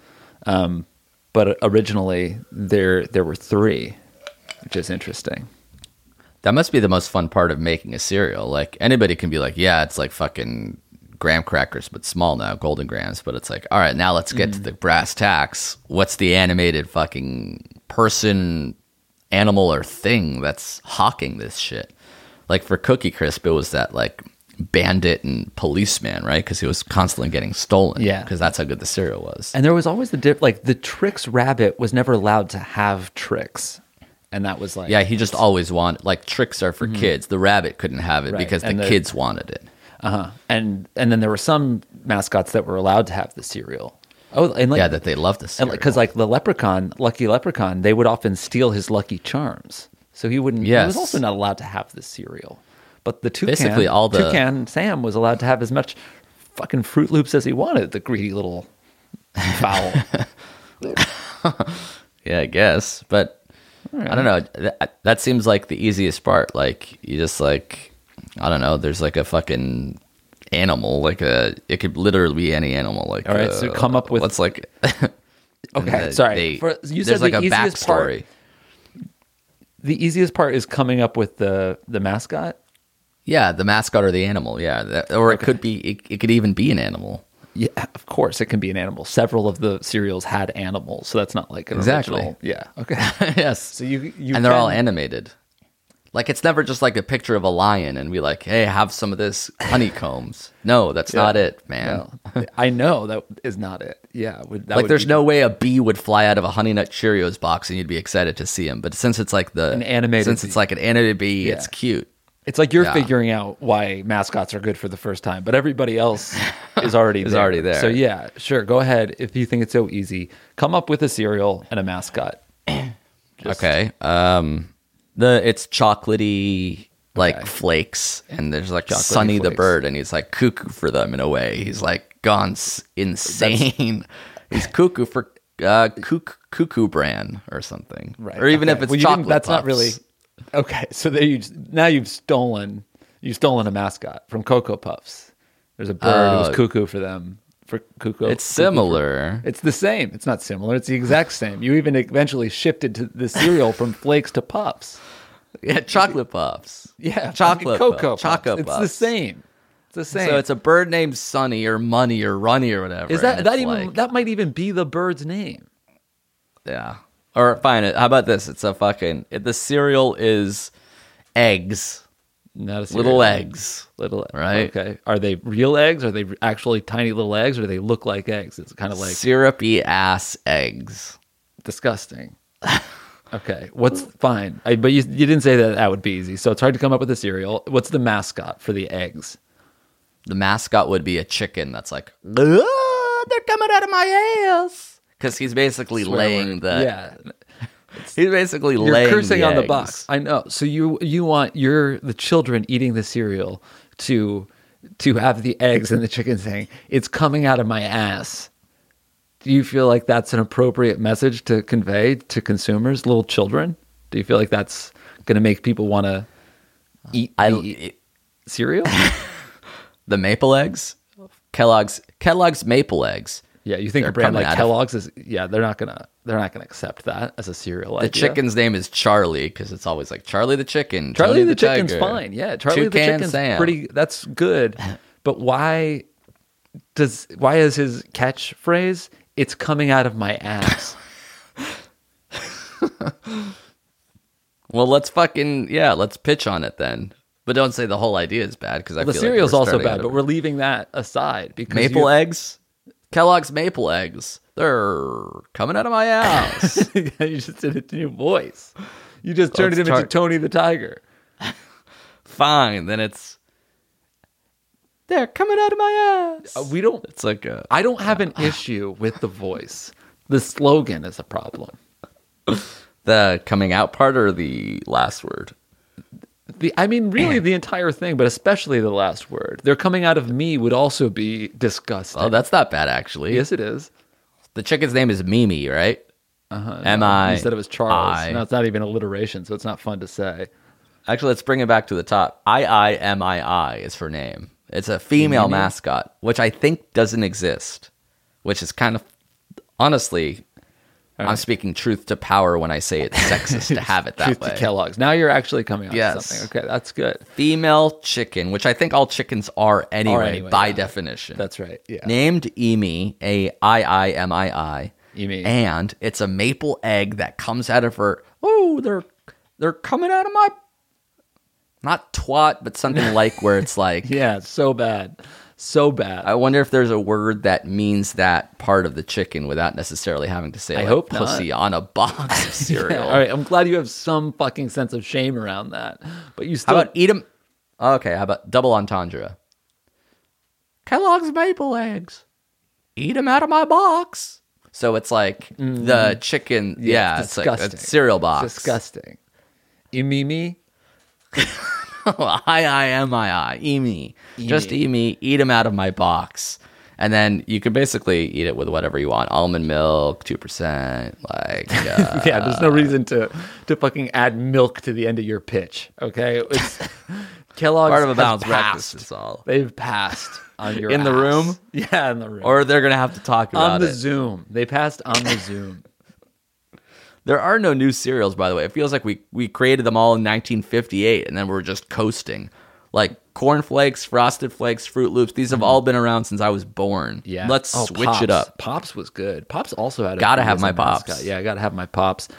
But originally there were three, which is interesting. That must be the most fun part of making a cereal. Like anybody can be like, yeah, it's like fucking graham crackers, but small now, golden grams. But it's like, all right, now let's get to the brass tacks. What's the animated fucking person, animal, or thing that's hawking this shit? Like for Cookie Crisp, it was that like bandit and policeman, right? Because he was constantly getting stolen. Yeah. Because that's how good the cereal was. And there was always the Trix Rabbit was never allowed to have tricks. And that was like, Yeah, he just always wanted, like, tricks are for kids. The rabbit couldn't have it Right, because the and the- kids wanted it. and then there were some mascots that were allowed to have the cereal. Oh, and like, Yeah, that they loved the cereal. because like the leprechaun, Lucky Leprechaun, they would often steal his Lucky Charms, so he wouldn't. He Yes. was also not allowed to have the cereal. But the toucan, Basically all the- toucan Sam was allowed to have as much fucking Fruit Loops as he wanted. The greedy little fowl. Yeah, I guess. But I don't know. That seems like the easiest part. Like, you just, like, I don't know. There's like a fucking animal, it could literally be any animal. Like, All right, so come up with- what's like. Okay, sorry. You said there's like the a easiest part- backstory. The easiest part is coming up with the mascot. Yeah, the mascot or the animal. Yeah, or it could be. It could even be an animal. Yeah, of course, it can be an animal. Several of the cereals had animals, so that's not like an Exactly. original. Yeah. Okay. Yes. So you and they're all animated. Like, it's never just like a picture of a lion and be like, hey, have some of this honeycombs. No, that's not it, man. No, I know that is not it. Yeah. There's no way a bee would fly out of a Honey Nut Cheerios box and you'd be excited to see him. But since it's like An animated bee. it's like an animated bee, Yeah. it's cute. It's like you're Yeah. figuring out why mascots are good for the first time, but everybody else is already Is already there. So yeah, sure. Go ahead if you think it's so easy. Come up with a cereal and a mascot. Okay. It's chocolatey, like Okay. flakes, and there's like Chocolatey Sonny the flakes. bird, and he's like cuckoo for them in a way. He's like gone insane. He's cuckoo for cuckoo bran or something, Right. Or even Okay. if it's Well, you didn't- chocolate. That's not Puffs. really okay. So there now you've stolen a mascot from Cocoa Puffs. There's a bird who was cuckoo for them. For cuckoo, It's cuckoo similar. It's the same. It's not similar. It's the exact same. You even eventually shifted to the cereal from flakes to puffs. Yeah, chocolate puffs. Yeah, Chocolate Cocoa Puffs. Puffs. Chocolate It's the Puffs. same. It's the same. So it's a bird named Sonny or Money or Runny or whatever. Is that and that it's even like- that might even be the bird's name? Yeah. Or fine. How about this? It's the cereal is eggs, Not a cereal. little eggs. Little Right? Okay. Are they real eggs? Are they actually tiny little eggs? Or do they look like eggs? It's kind of like Syrupy ass eggs. disgusting. Okay. What's fine? But you didn't say that would be easy. So it's hard to come up with a cereal. What's the mascot for the eggs? The mascot would be a chicken that's like, "Ah, they're coming out of my ass," because he's basically laying the. Yeah. He's basically You're laying cursing on the eggs. box. I know. So you want the children eating the cereal to have the eggs and the chicken saying, "It's coming out of my ass." Do you feel like that's an appropriate message to convey to consumers, little children? Do you feel like that's going to make people want to eat cereal? The maple eggs, Kellogg's maple eggs. Yeah, you think They're a brand coming like out of- Kellogg's is? Yeah, they're not gonna accept that as a cereal. The idea. chicken's name is Charlie because it's always like Charlie the chicken. Charlie the chicken's tiger, fine. Yeah, Charlie the Toucan chicken's Sam. pretty. That's good. But why is his catchphrase? It's coming out of my ass. Well, let's pitch on it then. But don't say the whole idea is bad because I The feel cereal's like we're also starting bad, out but of- we're leaving that aside because maple eggs. Kellogg's maple eggs. They're coming out of my ass. you just did it in your voice. You just turned it's it into Tony the Tiger. Fine, then it's they're coming out of my ass. We don't. It's like a I don't have an issue with the voice. The slogan is a problem. the coming out part or the last word. Really the entire thing, but especially the last word. They're coming out of me would also be disgusting. Oh, that's not bad actually. Yes, it is. The chicken's name is Mimi, right? M-I. You said it was Charles. I. No, it's not even alliteration, so it's not fun to say. Actually, let's bring it back to the top. Mii is her name. It's a female Mimi? mascot, which I think doesn't exist. Which is kind of honestly, I'm speaking truth to power when I say it's sexist to have it that Truth way. to Kellogg's. Now you're actually coming up Yes. with something. Okay, that's good. Female chicken, which I think all chickens are anyway, by yeah. definition. That's right. Yeah. Named Emi, Aiimii. Emi. And it's a maple egg that comes out of her. Oh, they're coming out of my not twat, but something like where it's like Yeah, it's so bad. So bad. I wonder if there's a word that means that part of the chicken without necessarily having to say I like hope not. pussy on a box of cereal. All right, I'm glad you have some fucking sense of shame around that. But you How still about eat 'em? Okay, how about double entendre? Kellogg's maple eggs. Eat 'em out of my box. So it's like the chicken. Yeah, it's like a disgusting. cereal box. disgusting. Imimi? Emi. Just Emi. Eat 'em out of my box. And then you can basically eat it with whatever you want. Almond milk, 2%. Like, Yeah, there's no reason to fucking add milk to the end of your pitch. Okay, it's Kellogg's part of a has balanced passed. breakfast is all. They've passed on your In the ass. room? Yeah, in the room. Or they're going to have to talk about on the it. Zoom. They passed on the Zoom. There are no new cereals, by the way. It feels like we created them all in 1958, and then we're just coasting. Like Corn Flakes, Frosted Flakes, Fruit Loops, these have all been around since I was born. Yeah. Let's switch Pops. it up. Pops was good. Pops also had a Gotta bee have as my a mascot. Pops. Yeah, I gotta have my Pops.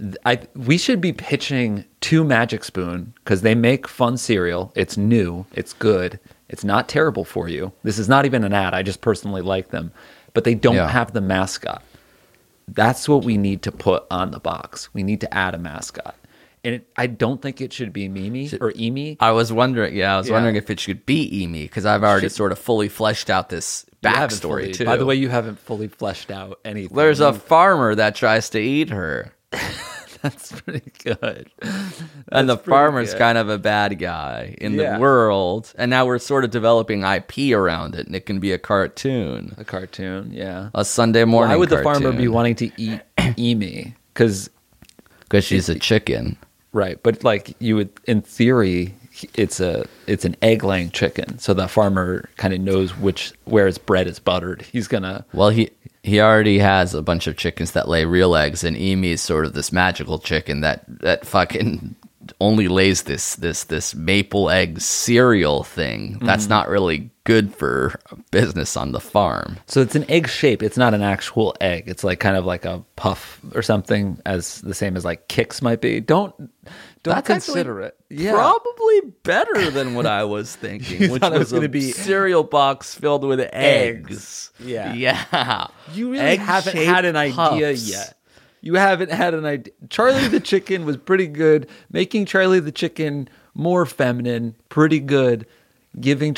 We should be pitching to Magic Spoon because they make fun cereal. It's new. It's good. It's not terrible for you. This is not even an ad. I just personally like them. But they don't Yeah. have the mascot. That's what we need to put on the box. We need to add a mascot. And I don't think it should be Mimi or Emi. I was wondering, Yeah. wondering if it should be Emi, because I've already sort of fully fleshed out this You haven't backstory, fully- too. By the way, you haven't fully fleshed out anything. There's a farmer that tries to eat her. That's pretty good. And the That's pretty farmer's good. kind of a bad guy in Yeah. the world. And now we're sort of developing IP around it, and it can be a cartoon. A cartoon, yeah. A Sunday morning Why would the farmer cartoon. be wanting to eat Emi? Because Because she's a chicken. right, but like you would, in theory, it's an egg laying chicken. So the farmer kind of knows where his bread is buttered. He's gonna. Well, he already has a bunch of chickens that lay real eggs, and Emi is sort of this magical chicken that fucking only lays this maple egg cereal thing. That's not really good for business on the farm. So it's an egg shape. It's not an actual egg. It's like kind of like a puff or something, as the same as like Kix might be. Don't That's consider actually it. Yeah. Probably better than what I was thinking, which thought it was was gonna a be cereal box filled with eggs. Yeah. Yeah. You really Egg-shaped haven't had an idea puffs. yet. You haven't had an idea. Charlie the Chicken was pretty good. Making Charlie the Chicken more feminine, pretty good. Giving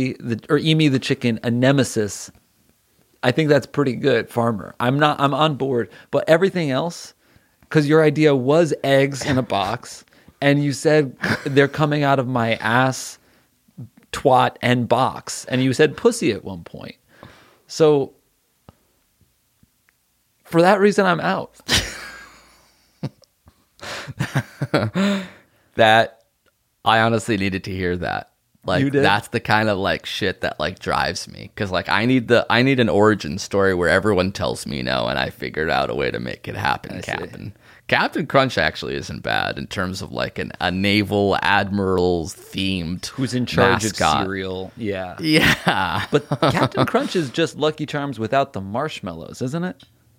Emi the Chicken a nemesis. I think that's pretty good, Farmer. I'm on board. But everything else, because your idea was eggs in a box, and you said they're coming out of my ass, twat, and box. And you said pussy at one point. So for that reason, I'm out. That I honestly needed to hear that. Like You did? that's the kind of like shit that like drives me, because like I need an origin story where everyone tells me no, and I figured out a way to make it happen. Captain Crunch actually isn't bad in terms of like a naval admiral's themed Who's in charge mascot. of cereal? Yeah. Yeah, But Captain Crunch is just Lucky Charms without the marshmallows, isn't it?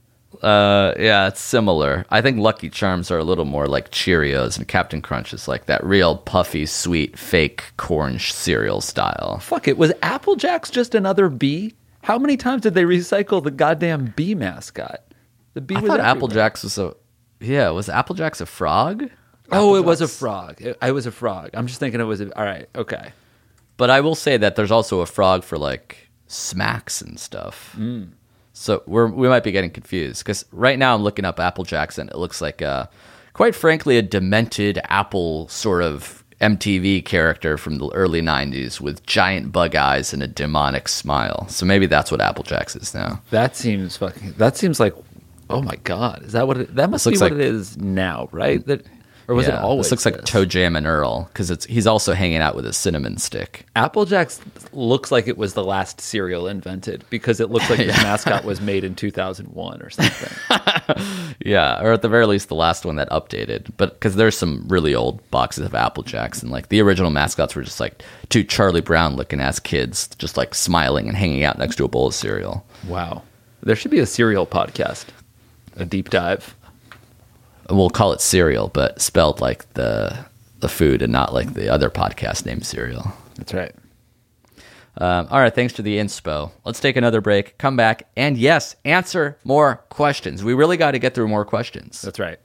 yeah, it's similar. I think Lucky Charms are a little more like Cheerios, and Captain Crunch is like that real puffy, sweet, fake corn cereal style. Fuck it. Was Apple Jacks just another bee? How many times did they recycle the goddamn bee mascot? The bee I was thought everywhere. Applejacks was was Applejacks a frog? Oh, it was a Applejacks. frog. I was a frog. I'm just thinking it was all right. Okay. But I will say that there's also a frog for like smacks and stuff. So we might be getting confused, because right now I'm looking up Applejacks, and it looks like, quite frankly, a demented Apple sort of MTV character from the early 90s with giant bug eyes and a demonic smile. So maybe that's what Applejacks is now. That seems like, oh my God. Is that what that must be looks what like- it is now, right? Or was it Yeah, always This looks like this? Toe Jam and Earl, because he's also hanging out with a cinnamon stick. Applejacks looks like it was the last cereal invented, because it looks like the mascot was made in 2001 or something. Yeah, or at the very least, the last one that updated. But because there's some really old boxes of Applejacks, and like the original mascots were just like two Charlie Brown looking ass kids, just like smiling and hanging out next to a bowl of cereal. Wow. There should be a cereal podcast, a deep dive. We'll call it cereal, but spelled like the food and not like the other podcast named Cereal. That's right. All right, thanks for the inspo. Let's take another break, come back, and yes, answer more questions. We really got to get through more questions. That's right.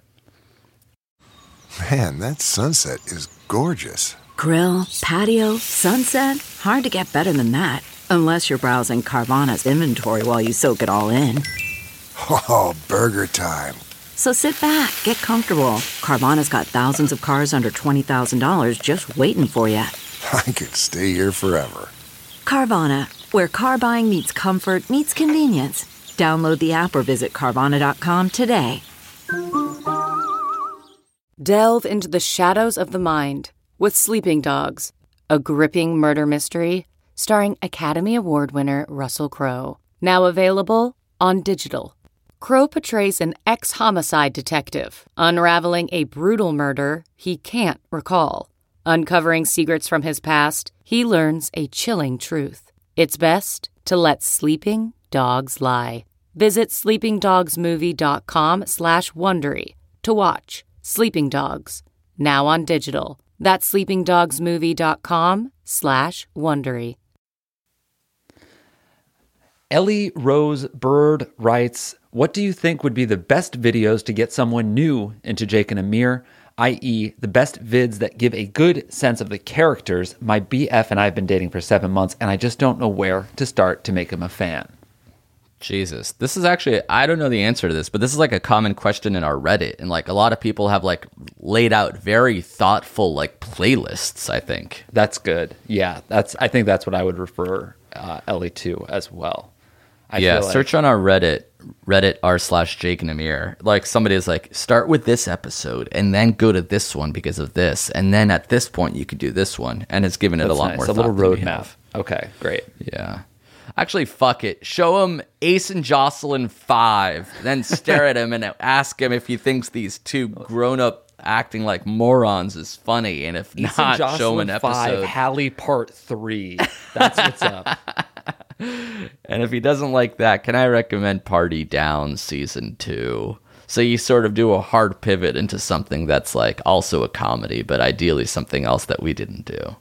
Man, that sunset is gorgeous. Grill, patio, sunset. Hard to get better than that. Unless you're browsing Carvana's inventory while you soak it all in. Oh, burger time. So sit back, get comfortable. Carvana's got thousands of cars under $20,000 just waiting for you. I could stay here forever. Carvana, where car buying meets comfort meets convenience. Download the app or visit Carvana.com today. Delve into the shadows of the mind with Sleeping Dogs, a gripping murder mystery starring Academy Award winner Russell Crowe. Now available on digital. Crowe portrays an ex-homicide detective unraveling a brutal murder he can't recall. Uncovering secrets from his past, he learns a chilling truth. It's best to let sleeping dogs lie. Visit sleepingdogsmovie.com/Wondery to watch Sleeping Dogs, now on digital. That's sleepingdogsmovie.com/Wondery. Ellie Rose Bird writes, what do you think would be the best videos to get someone new into Jake and Amir, i.e. the best vids that give a good sense of the characters? My BF and I have been dating for 7 months, and I just don't know where to start to make him a fan. Jesus. This is actually, I don't know the answer to this, but this is like a common question in our Reddit. And like a lot of people have like laid out very thoughtful like playlists, I think. That's good. Yeah, I think that's what I would refer Ellie to as well. I feel like, search on our Reddit r/Jake and Amir. Like somebody is like, start with this episode and then go to this one because of this. And then at this point you could do this one. And it's given it a lot more thought. A little than we roadmap. have. Okay, great. Yeah. Actually, fuck it. Show him Ace and Jocelyn 5, then stare at him and ask him if he thinks these two grown-up acting like morons is funny, and if Ace not, and show him an Jocelyn 5, episode. Hallie Part 3. That's what's up. And if he doesn't like that, can I recommend Party Down Season 2? So you sort of do a hard pivot into something that's like also a comedy, but ideally something else that we didn't do.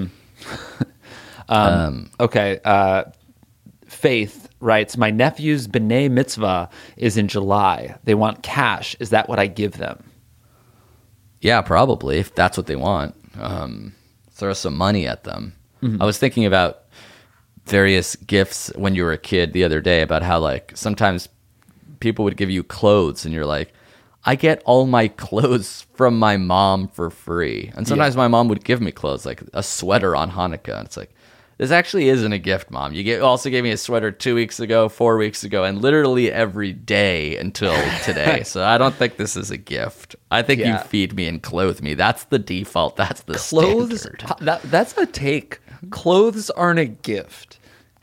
Mm-hmm. Okay. Faith writes, my nephew's B'nai Mitzvah is in July. They want cash. Is that what I give them? Yeah, probably, if that's what they want. Throw some money at them. Mm-hmm. I was thinking about various gifts when you were a kid the other day about how like sometimes people would give you clothes and you're like, I get all my clothes from my mom for free. And sometimes my mom would give me clothes, like a sweater on Hanukkah. And it's like, this actually isn't a gift, Mom. You also gave me a sweater 2 weeks ago, 4 weeks ago, and literally every day until today. So I don't think this is a gift. I think you feed me and clothe me. That's the default. That's the standard. That's a take. Clothes aren't a gift.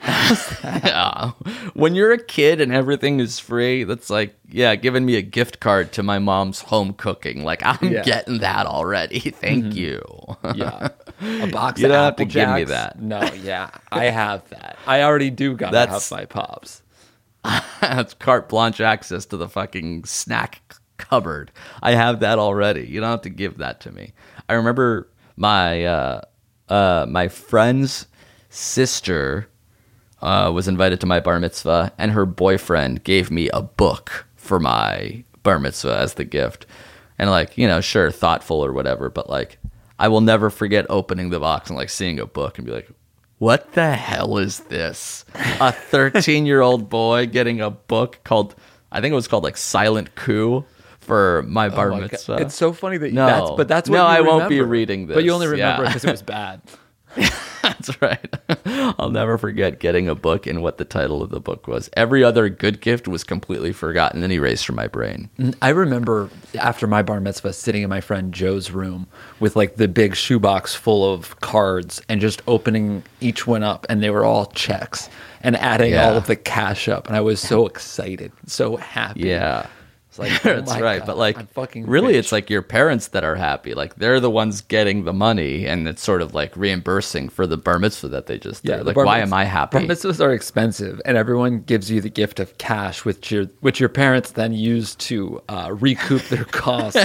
Yeah. When you're a kid and everything is free, that's like, giving me a gift card to my mom's home cooking. Like, I'm getting that already. Thank you. Yeah. A box you of don't Apple have to give me Jacks? that. No, I have that. I already do gotta have my Pops. That's carte blanche access to the fucking snack cupboard. I have that already. You don't have to give that to me. I remember my my friend's sister was invited to my bar mitzvah, and her boyfriend gave me a book for my bar mitzvah as the gift. And like, sure, thoughtful or whatever, but like, I will never forget opening the box and like seeing a book and be like, what the hell is this? A 13-year-old boy getting a book called, I think it was called like Silent Coup for my bar mitzvah. God. It's so funny that that's what you I remember. won't be reading this. But you only remember it because it was bad. That's right. I'll never forget getting a book and what the title of the book was. Every other good gift was completely forgotten and erased from my brain. I remember after my bar mitzvah sitting in my friend Joe's room with like the big shoebox full of cards and just opening each one up, and they were all checks, and adding all of the cash up, and I was so excited, so happy. Yeah. Like, that's right. God, but like, really, it's like your parents that are happy. Like they're the ones getting the money, and it's sort of like reimbursing for the bar mitzvah that they just did. Like, why am I happy? Bar mitzvahs are expensive, and everyone gives you the gift of cash, which your parents then use to recoup their costs.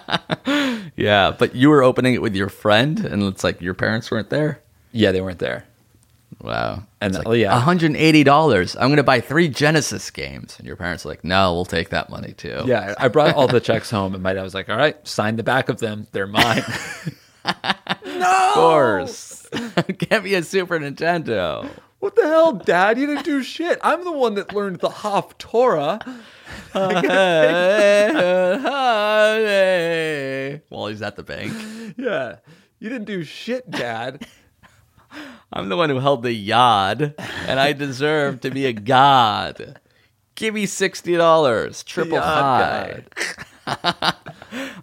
Yeah, but you were opening it with your friend, and it's like your parents weren't there. Yeah, they weren't there. Wow. And like, $180. I'm going to buy 3 Genesis games. And your parents are like, no, we'll take that money too. Yeah, I brought all the checks home, and my dad was like, all right, sign the back of them. They're mine. No! Of course. Get me a Super Nintendo. What the hell, Dad? You didn't do shit. I'm the one that learned the Haftorah. While he's at the bank. Yeah. You didn't do shit, Dad. I'm the one who held the yod, and I deserve to be a god. Give me $60. Triple high.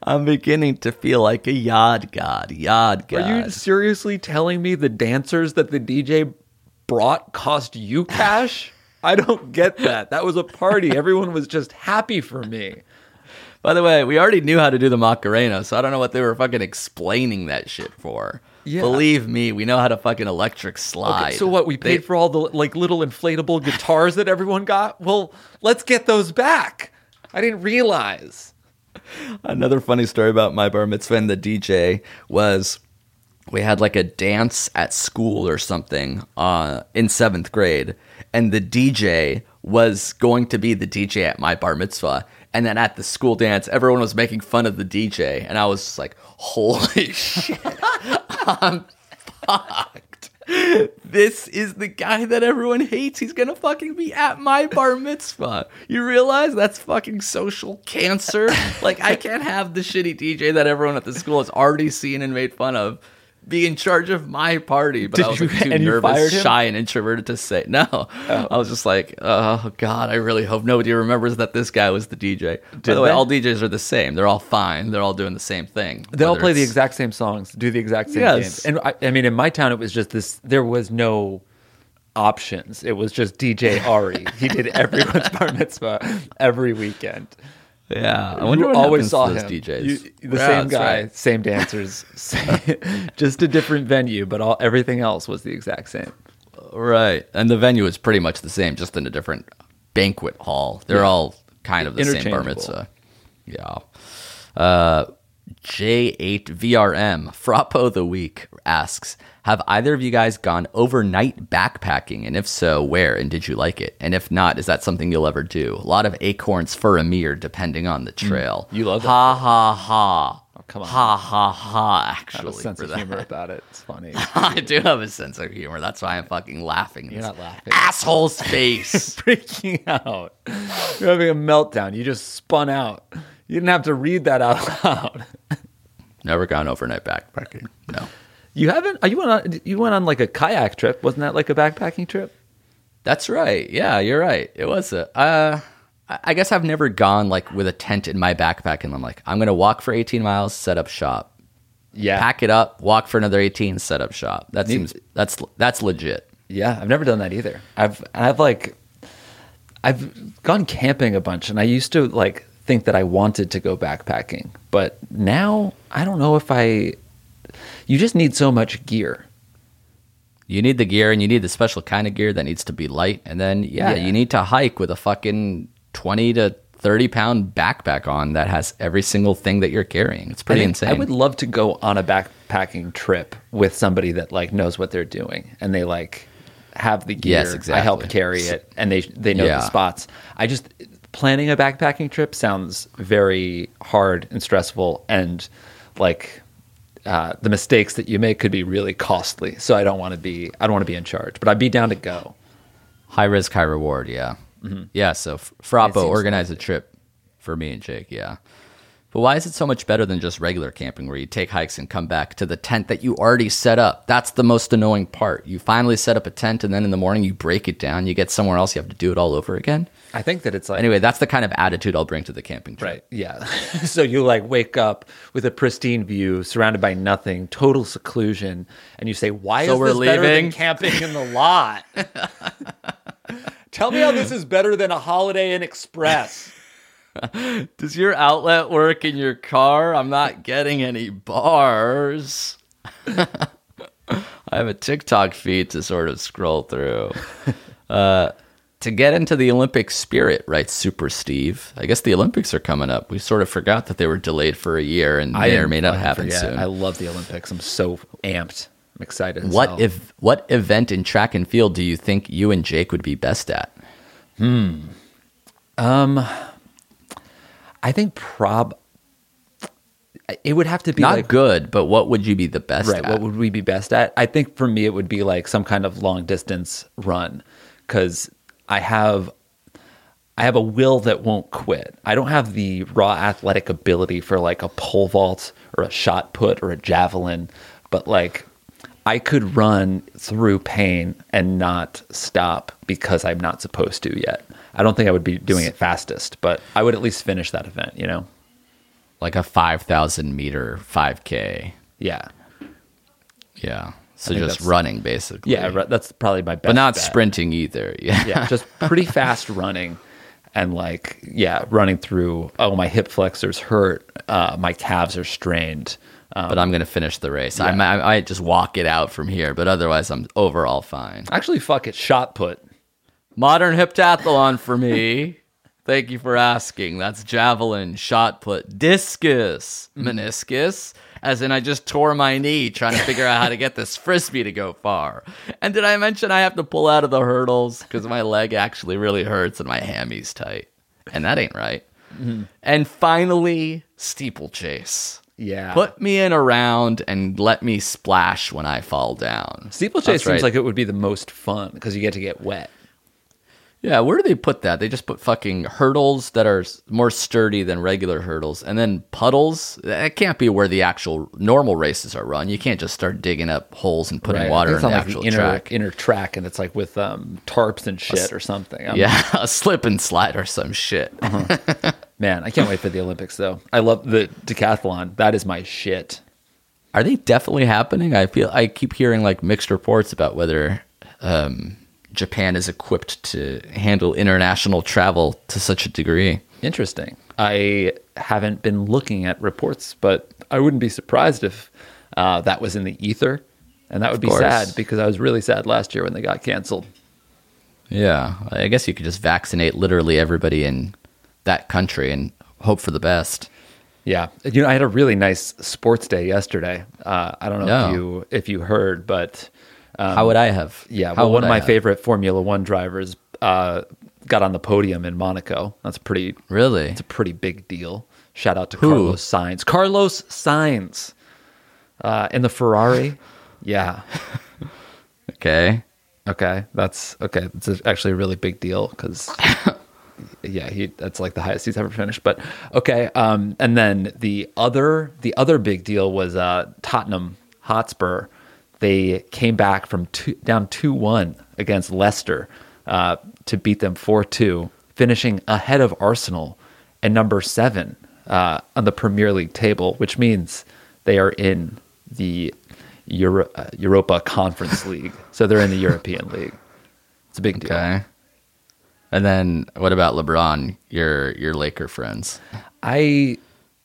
I'm beginning to feel like a yod god. Are you seriously telling me the dancers that the DJ brought cost you cash? I don't get that. That was a party. Everyone was just happy for me. By the way, we already knew how to do the Macarena, so I don't know what they were fucking explaining that shit for. Yeah. Believe me, we know how to fucking electric slide. Okay, so what, we paid for all the like little inflatable guitars that everyone got? Well, let's get those back. I didn't realize. Another funny story about my bar mitzvah and the DJ was we had like a dance at school or something in 7th grade, and the DJ was going to be the DJ at my bar mitzvah. And then at the school dance, everyone was making fun of the DJ. And I was just like, holy shit, I'm fucked. This is the guy that everyone hates. He's going to fucking be at my bar mitzvah. You realize that's fucking social cancer? Like, I can't have the shitty DJ that everyone at the school has already seen and made fun of be in charge of my party. But I was like, too nervous, shy, and introverted to say no. Oh. I was just like, oh God, I really hope nobody remembers that this guy was the DJ. By the way, all DJs are the same. They're all fine. They're all doing the same thing. They all play the exact same songs, do the exact same games. And I mean, in my town, it was just this, there was no options. It was just DJ Ari. He did everyone's bar mitzvah every weekend. Yeah, I wonder what always saw to those him. DJs. The same guy, right. Same dancers, just a different venue, but everything else was the exact same. Right, and the venue is pretty much the same, just in a different banquet hall. They're all kind of the same bar mitzvah. Yeah. J8VRM, Frappo the Week, asks, have either of you guys gone overnight backpacking? And if so, where? And did you like it? And if not, is that something you'll ever do? A lot of acorns for a meal, depending on the trail. You love that. Ha, ha, ha. Oh, come on. Ha, ha, ha, actually. I have a sense of humor about it. It's funny. I do have a sense of humor. That's why I'm fucking laughing. You're not laughing. Asshole's face. Freaking out. You're having a meltdown. You just spun out. You didn't have to read that out loud. Never gone overnight backpacking. No. You haven't? You went on like a kayak trip. Wasn't that like a backpacking trip? That's right. Yeah, you're right. It was I guess I've never gone like with a tent in my backpack and I'm like, I'm going to walk for 18 miles, set up shop. Yeah. Pack it up, walk for another 18, set up shop. That seems that's legit. Yeah, I've never done that either. I've gone camping a bunch, and I used to like think that I wanted to go backpacking, but now I don't know if you just need so much gear. You need the gear, and you need the special kind of gear that needs to be light. And then, you need to hike with a fucking 20 to 30 pound backpack on that has every single thing that you're carrying. It's pretty insane. I would love to go on a backpacking trip with somebody that like knows what they're doing, and they like have the gear. Yes, exactly. I help carry it, and they know the spots. Planning a backpacking trip sounds very hard and stressful, and like the mistakes that you make could be really costly. So I don't want to be in charge, but I'd be down to go. High risk, high reward. Yeah. Mm-hmm. Yeah. So Frappo organized a trip for me and Jake. Yeah. But why is it so much better than just regular camping where you take hikes and come back to the tent that you already set up? That's the most annoying part. You finally set up a tent, and then in the morning you break it down. You get somewhere else, you have to do it all over again. I think that it's like... Anyway, that's the kind of attitude I'll bring to the camping trip. Right, yeah. So you like wake up with a pristine view, surrounded by nothing, total seclusion, and you say, why is this better than camping in the lot? Tell me how this is better than a Holiday Inn Express. Does your outlet work in your car? I'm not getting any bars. I have a TikTok feed to sort of scroll through. To get into the Olympic spirit, writes Super Steve. I guess the Olympics are coming up. We sort of forgot that they were delayed for a year and may or may not happen soon. I love the Olympics. I'm so amped. I'm excited. What event in track and field do you think you and Jake would be best at? I think it would have to be not like, good, but what would you be the best at? What would we be best at? I think for me it would be like some kind of long distance run, because I have a will that won't quit. I don't have the raw athletic ability for like a pole vault or a shot put or a javelin, but like I could run through pain and not stop because I'm not supposed to yet. I don't think I would be doing it fastest, but I would at least finish that event, you know? like a 5,000 meter 5K. Yeah. Yeah. So think just that's- running basically. Yeah, that's probably my best But not bet. sprinting either. Yeah. Yeah, just pretty fast running. And like, yeah, running through, oh, my hip flexors hurt. My calves are strained. But I'm going to finish the race. I might just walk it out from here, but otherwise I'm overall fine. Actually, fuck it. Shot put. Modern heptathlon for me. Thank you for asking. That's javelin, shot put, discus, meniscus, as in I just tore my knee trying to figure out how to get this frisbee to go far. And did I mention I have to pull out of the hurdles because my leg actually really hurts and my hammy's tight? And that ain't right. And finally, steeplechase. Yeah. Put me in a round and let me splash when I fall down. Steeplechase That's seems right. like it would be the most fun because you get to get wet. Yeah, where do they put that? They just put fucking hurdles that are more sturdy than regular hurdles, and then puddles. That can't be where the actual normal races are run. You can't just start digging up holes and putting water in the actual track. Inner track, and it's like with tarps and shit or something. Yeah, a slip and slide or some shit. Man, I can't wait for the Olympics though. I love the decathlon. That is my shit. Are they definitely happening? I keep hearing like mixed reports about whether Japan is equipped to handle international travel to such a degree. Interesting. I haven't been looking at reports, but I wouldn't be surprised if that was in the ether. And that would be course. sad because I was really sad last year when they got canceled. Yeah, I guess you could just vaccinate literally everybody in that country and hope for the best. Yeah. You know, I had a really nice sports day yesterday. I don't know No. if you heard, but How would I have? yeah, How well, one would of I my have? favorite Formula One drivers got on the podium in Monaco. That's Really? it's a pretty big deal. Shout out to Who? Carlos Sainz. Carlos Sainz in the Ferrari. Yeah. Okay. Okay. That's okay. It's actually a really big deal because yeah, that's like the highest he's ever finished. But okay. And then the other big deal was Tottenham Hotspur. They came back from down 2-1 against Leicester to beat them 4-2, finishing ahead of Arsenal and number 7 on the Premier League table, which means they are in the Europa Conference League. So they're in the European League. It's a big deal. Okay. And then what about LeBron, your Laker friends? I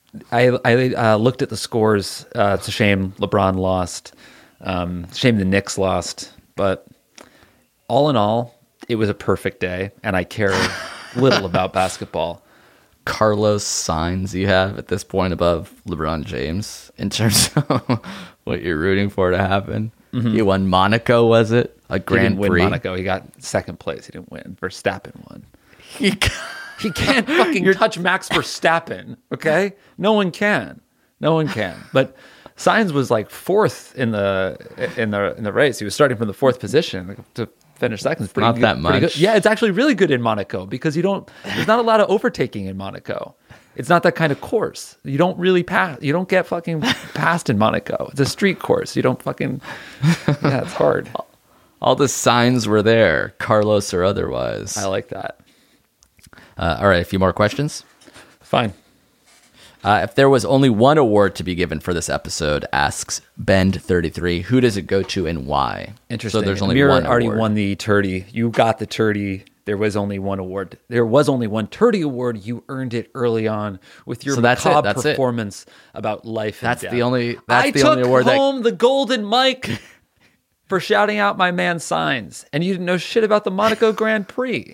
looked at the scores. It's a shame LeBron lost. Shame the Knicks lost. But all in all, it was a perfect day, and I care little about basketball. Carlos Sainz you have at this point above LeBron James in terms of what you're rooting for to happen. He won Monaco, was it? A He Grand didn't win Prix? Monaco. He got second place. He didn't win. Verstappen won. He He can't fucking touch Max Verstappen, okay? No one can. But Sainz was like fourth in the race. He was starting from the fourth position to finish second. It's pretty Not good, that pretty much. good. Yeah, it's actually really good in Monaco because there's not a lot of overtaking in Monaco. It's not that kind of course. You don't really pass. You don't get fucking passed in Monaco. It's a street course. You don't fucking. Yeah, it's hard. All the signs were there, Carlos or otherwise. I like that. All right, a few more questions. Fine. If there was only one award to be given for this episode, asks Bend33, who does it go to and why? Interesting. So there's only Amir one already award. won the Turdy. You got the Turdy. There was only one award. There was only one Turdy award. You earned it early on with your So that's it. macabre That's it. performance about life. That's and the death. only- I the only took award that- home the golden mic for shouting out my man Signs, and you didn't know shit about the Monaco Grand Prix.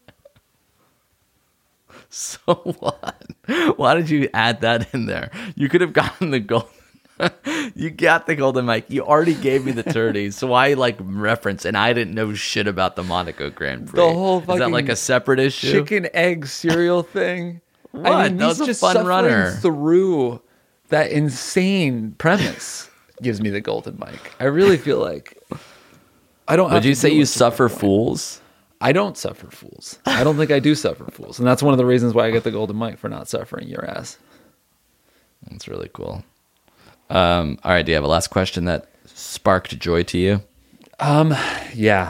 So what? Why did you add that in there? You could have gotten the gold. You got the golden mic. You already gave me the 30s, so I reference, and I didn't know shit about the Monaco Grand Prix. The whole Is that fucking like a separate issue? Chicken egg cereal thing. What? That was he's a just fun suffering runner. through that insane premise. Gives me the golden mic. I really feel like I don't. have Would you to say do you it to that suffer point. fools? I don't suffer fools. I don't think I do suffer fools, and that's one of the reasons why I get the golden mic for not suffering your ass. That's really cool. All right, do you have a last question that sparked joy to you? Yeah,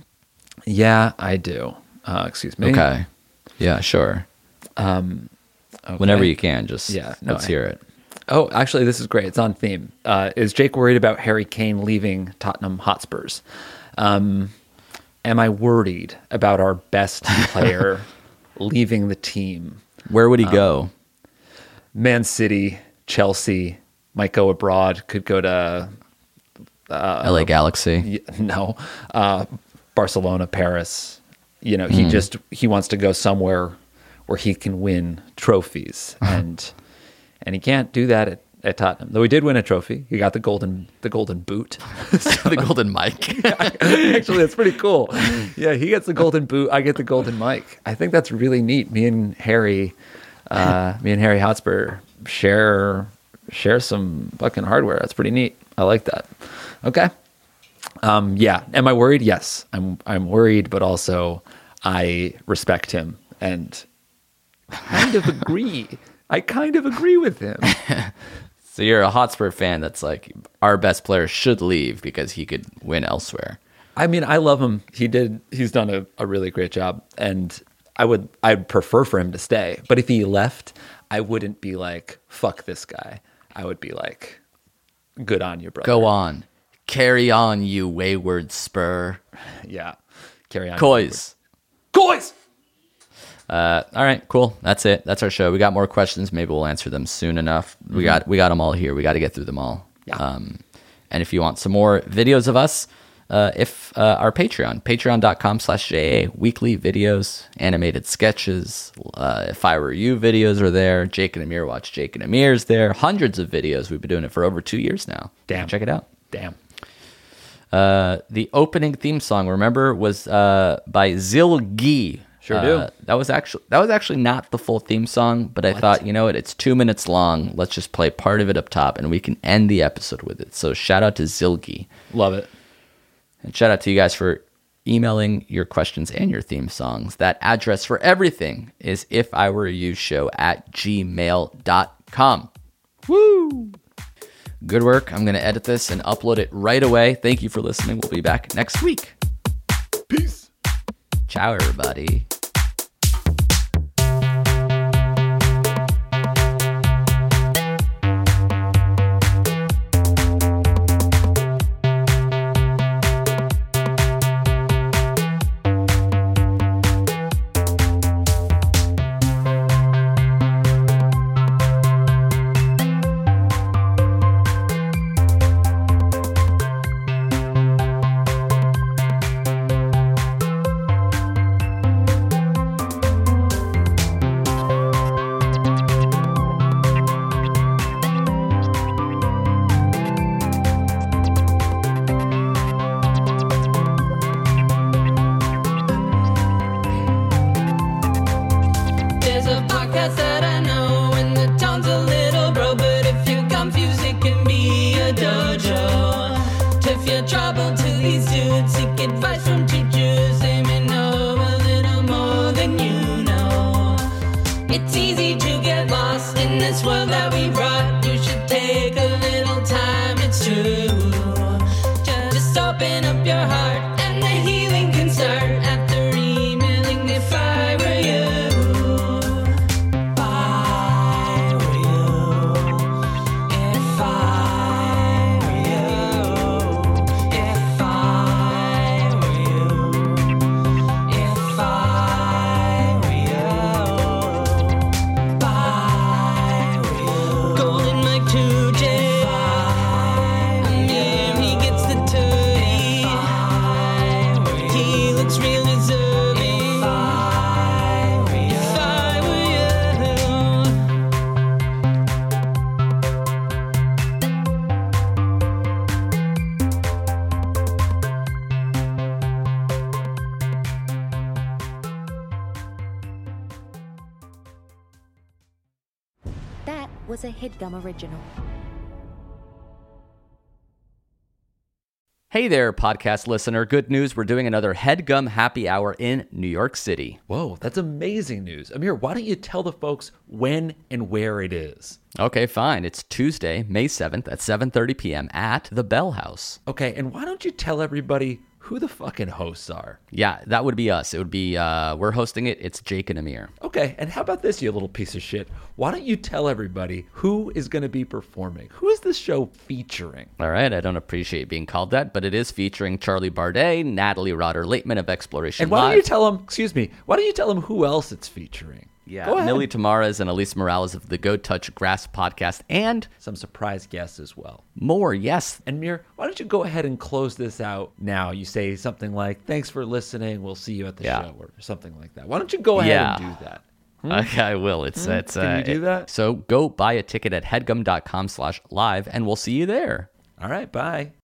I do. Excuse me. Okay. Yeah, sure. Whenever you can, just let's hear it. Oh, actually, this is great. It's on theme. Is Jake worried about Harry Kane leaving Tottenham Hotspurs? Am I worried about our best player leaving the team? Where would he go? Man City, Chelsea, might go abroad, could go to LA Galaxy. No, Barcelona, Paris. You know, he wants to go somewhere where he can win trophies, and he can't do that at Tottenham. Though he did win a trophy. He got the golden boot. The golden mic. Actually, that's pretty cool. Yeah, he gets the golden boot. I get the golden mic. I think that's really neat. Me and Harry Hotspur share some fucking hardware. That's pretty neat. I like that. Okay. Yeah. Am I worried? Yes. I'm worried, but also I respect him and kind of agree. I kind of agree with him. So you're a Hotspur fan that's like, our best player should leave because he could win elsewhere. I mean, I love him. He's done a really great job, and I'd prefer for him to stay. But if he left, I wouldn't be like, fuck this guy. I would be like, good on you, brother. Go on. Carry on, you wayward Spur. Yeah. Carry on. Coys. Coys! All right, cool. That's it. That's our show. We got more questions. Maybe we'll answer them soon enough. We got them all here. We got to get through them all. Yeah. And if you want some more videos of us, our patreon.com/JA, weekly videos, animated sketches. If I Were You videos are there. Jake and Amir Watch Jake and Amir's there. Hundreds of videos. We've been doing it for over 2 years now. Damn. Check it out. Damn. The opening theme song, remember, was by Zilgi. Sure do. That was actually not the full theme song, but I thought, you know what, it's 2 minutes long. Let's just play part of it up top, and we can end the episode with it. So shout out to Zilgi. Love it. And shout out to you guys for emailing your questions and your theme songs. That address for everything is iwereyoushow@gmail.com. Woo! Good work. I'm going to edit this and upload it right away. Thank you for listening. We'll be back next week. Peace. Ciao, everybody. There's a podcast that I know, and the town's a little bro, but if you're confused, it can be a dojo. If you're trouble to these dudes, seek advice from teachers. They may know a little more than you know. It's easy to get lost in this world that we brought. You should take a little time, it's true. Just open up your heart, and the healing can start after emailing if I were you. If I were you. If I were you. If I were you. If I were you. If I were you. Golden Mike 2J. Amir, he gets the tootie. He looks real deserving. If I were you. That was a HeadGum original. Hey there, podcast listener. Good news. We're doing another HeadGum Happy Hour in New York City. Whoa, that's amazing news. Amir, why don't you tell the folks when and where it is? Okay, fine. It's Tuesday, May 7th at 7:30 p.m. at the Bell House. Okay, and why don't you tell everybody who the fucking hosts are. Yeah, that would be us. It would be, we're hosting it. It's Jake and Amir. Okay, and how about this, you little piece of shit? Why don't you tell everybody who is going to be performing? Who is this show featuring? All right, I don't appreciate being called that, but it is featuring Charlie Bardet, Natalie Rotter-Laitman of Exploration And why Live. don't you tell them, why don't you tell them who else it's featuring? Yeah, Go ahead. Millie Tamaras and Elise Morales of the Go Touch Grass podcast, and Some surprise guests as well. more, yes. And Mir, why don't you go ahead and close this out now? You say something like, thanks for listening. We'll see you at the show or something like that. Why don't you go ahead and do that? Okay, I will. Can you do that? So go buy a ticket at headgum.com/live, and we'll see you there. All right, bye.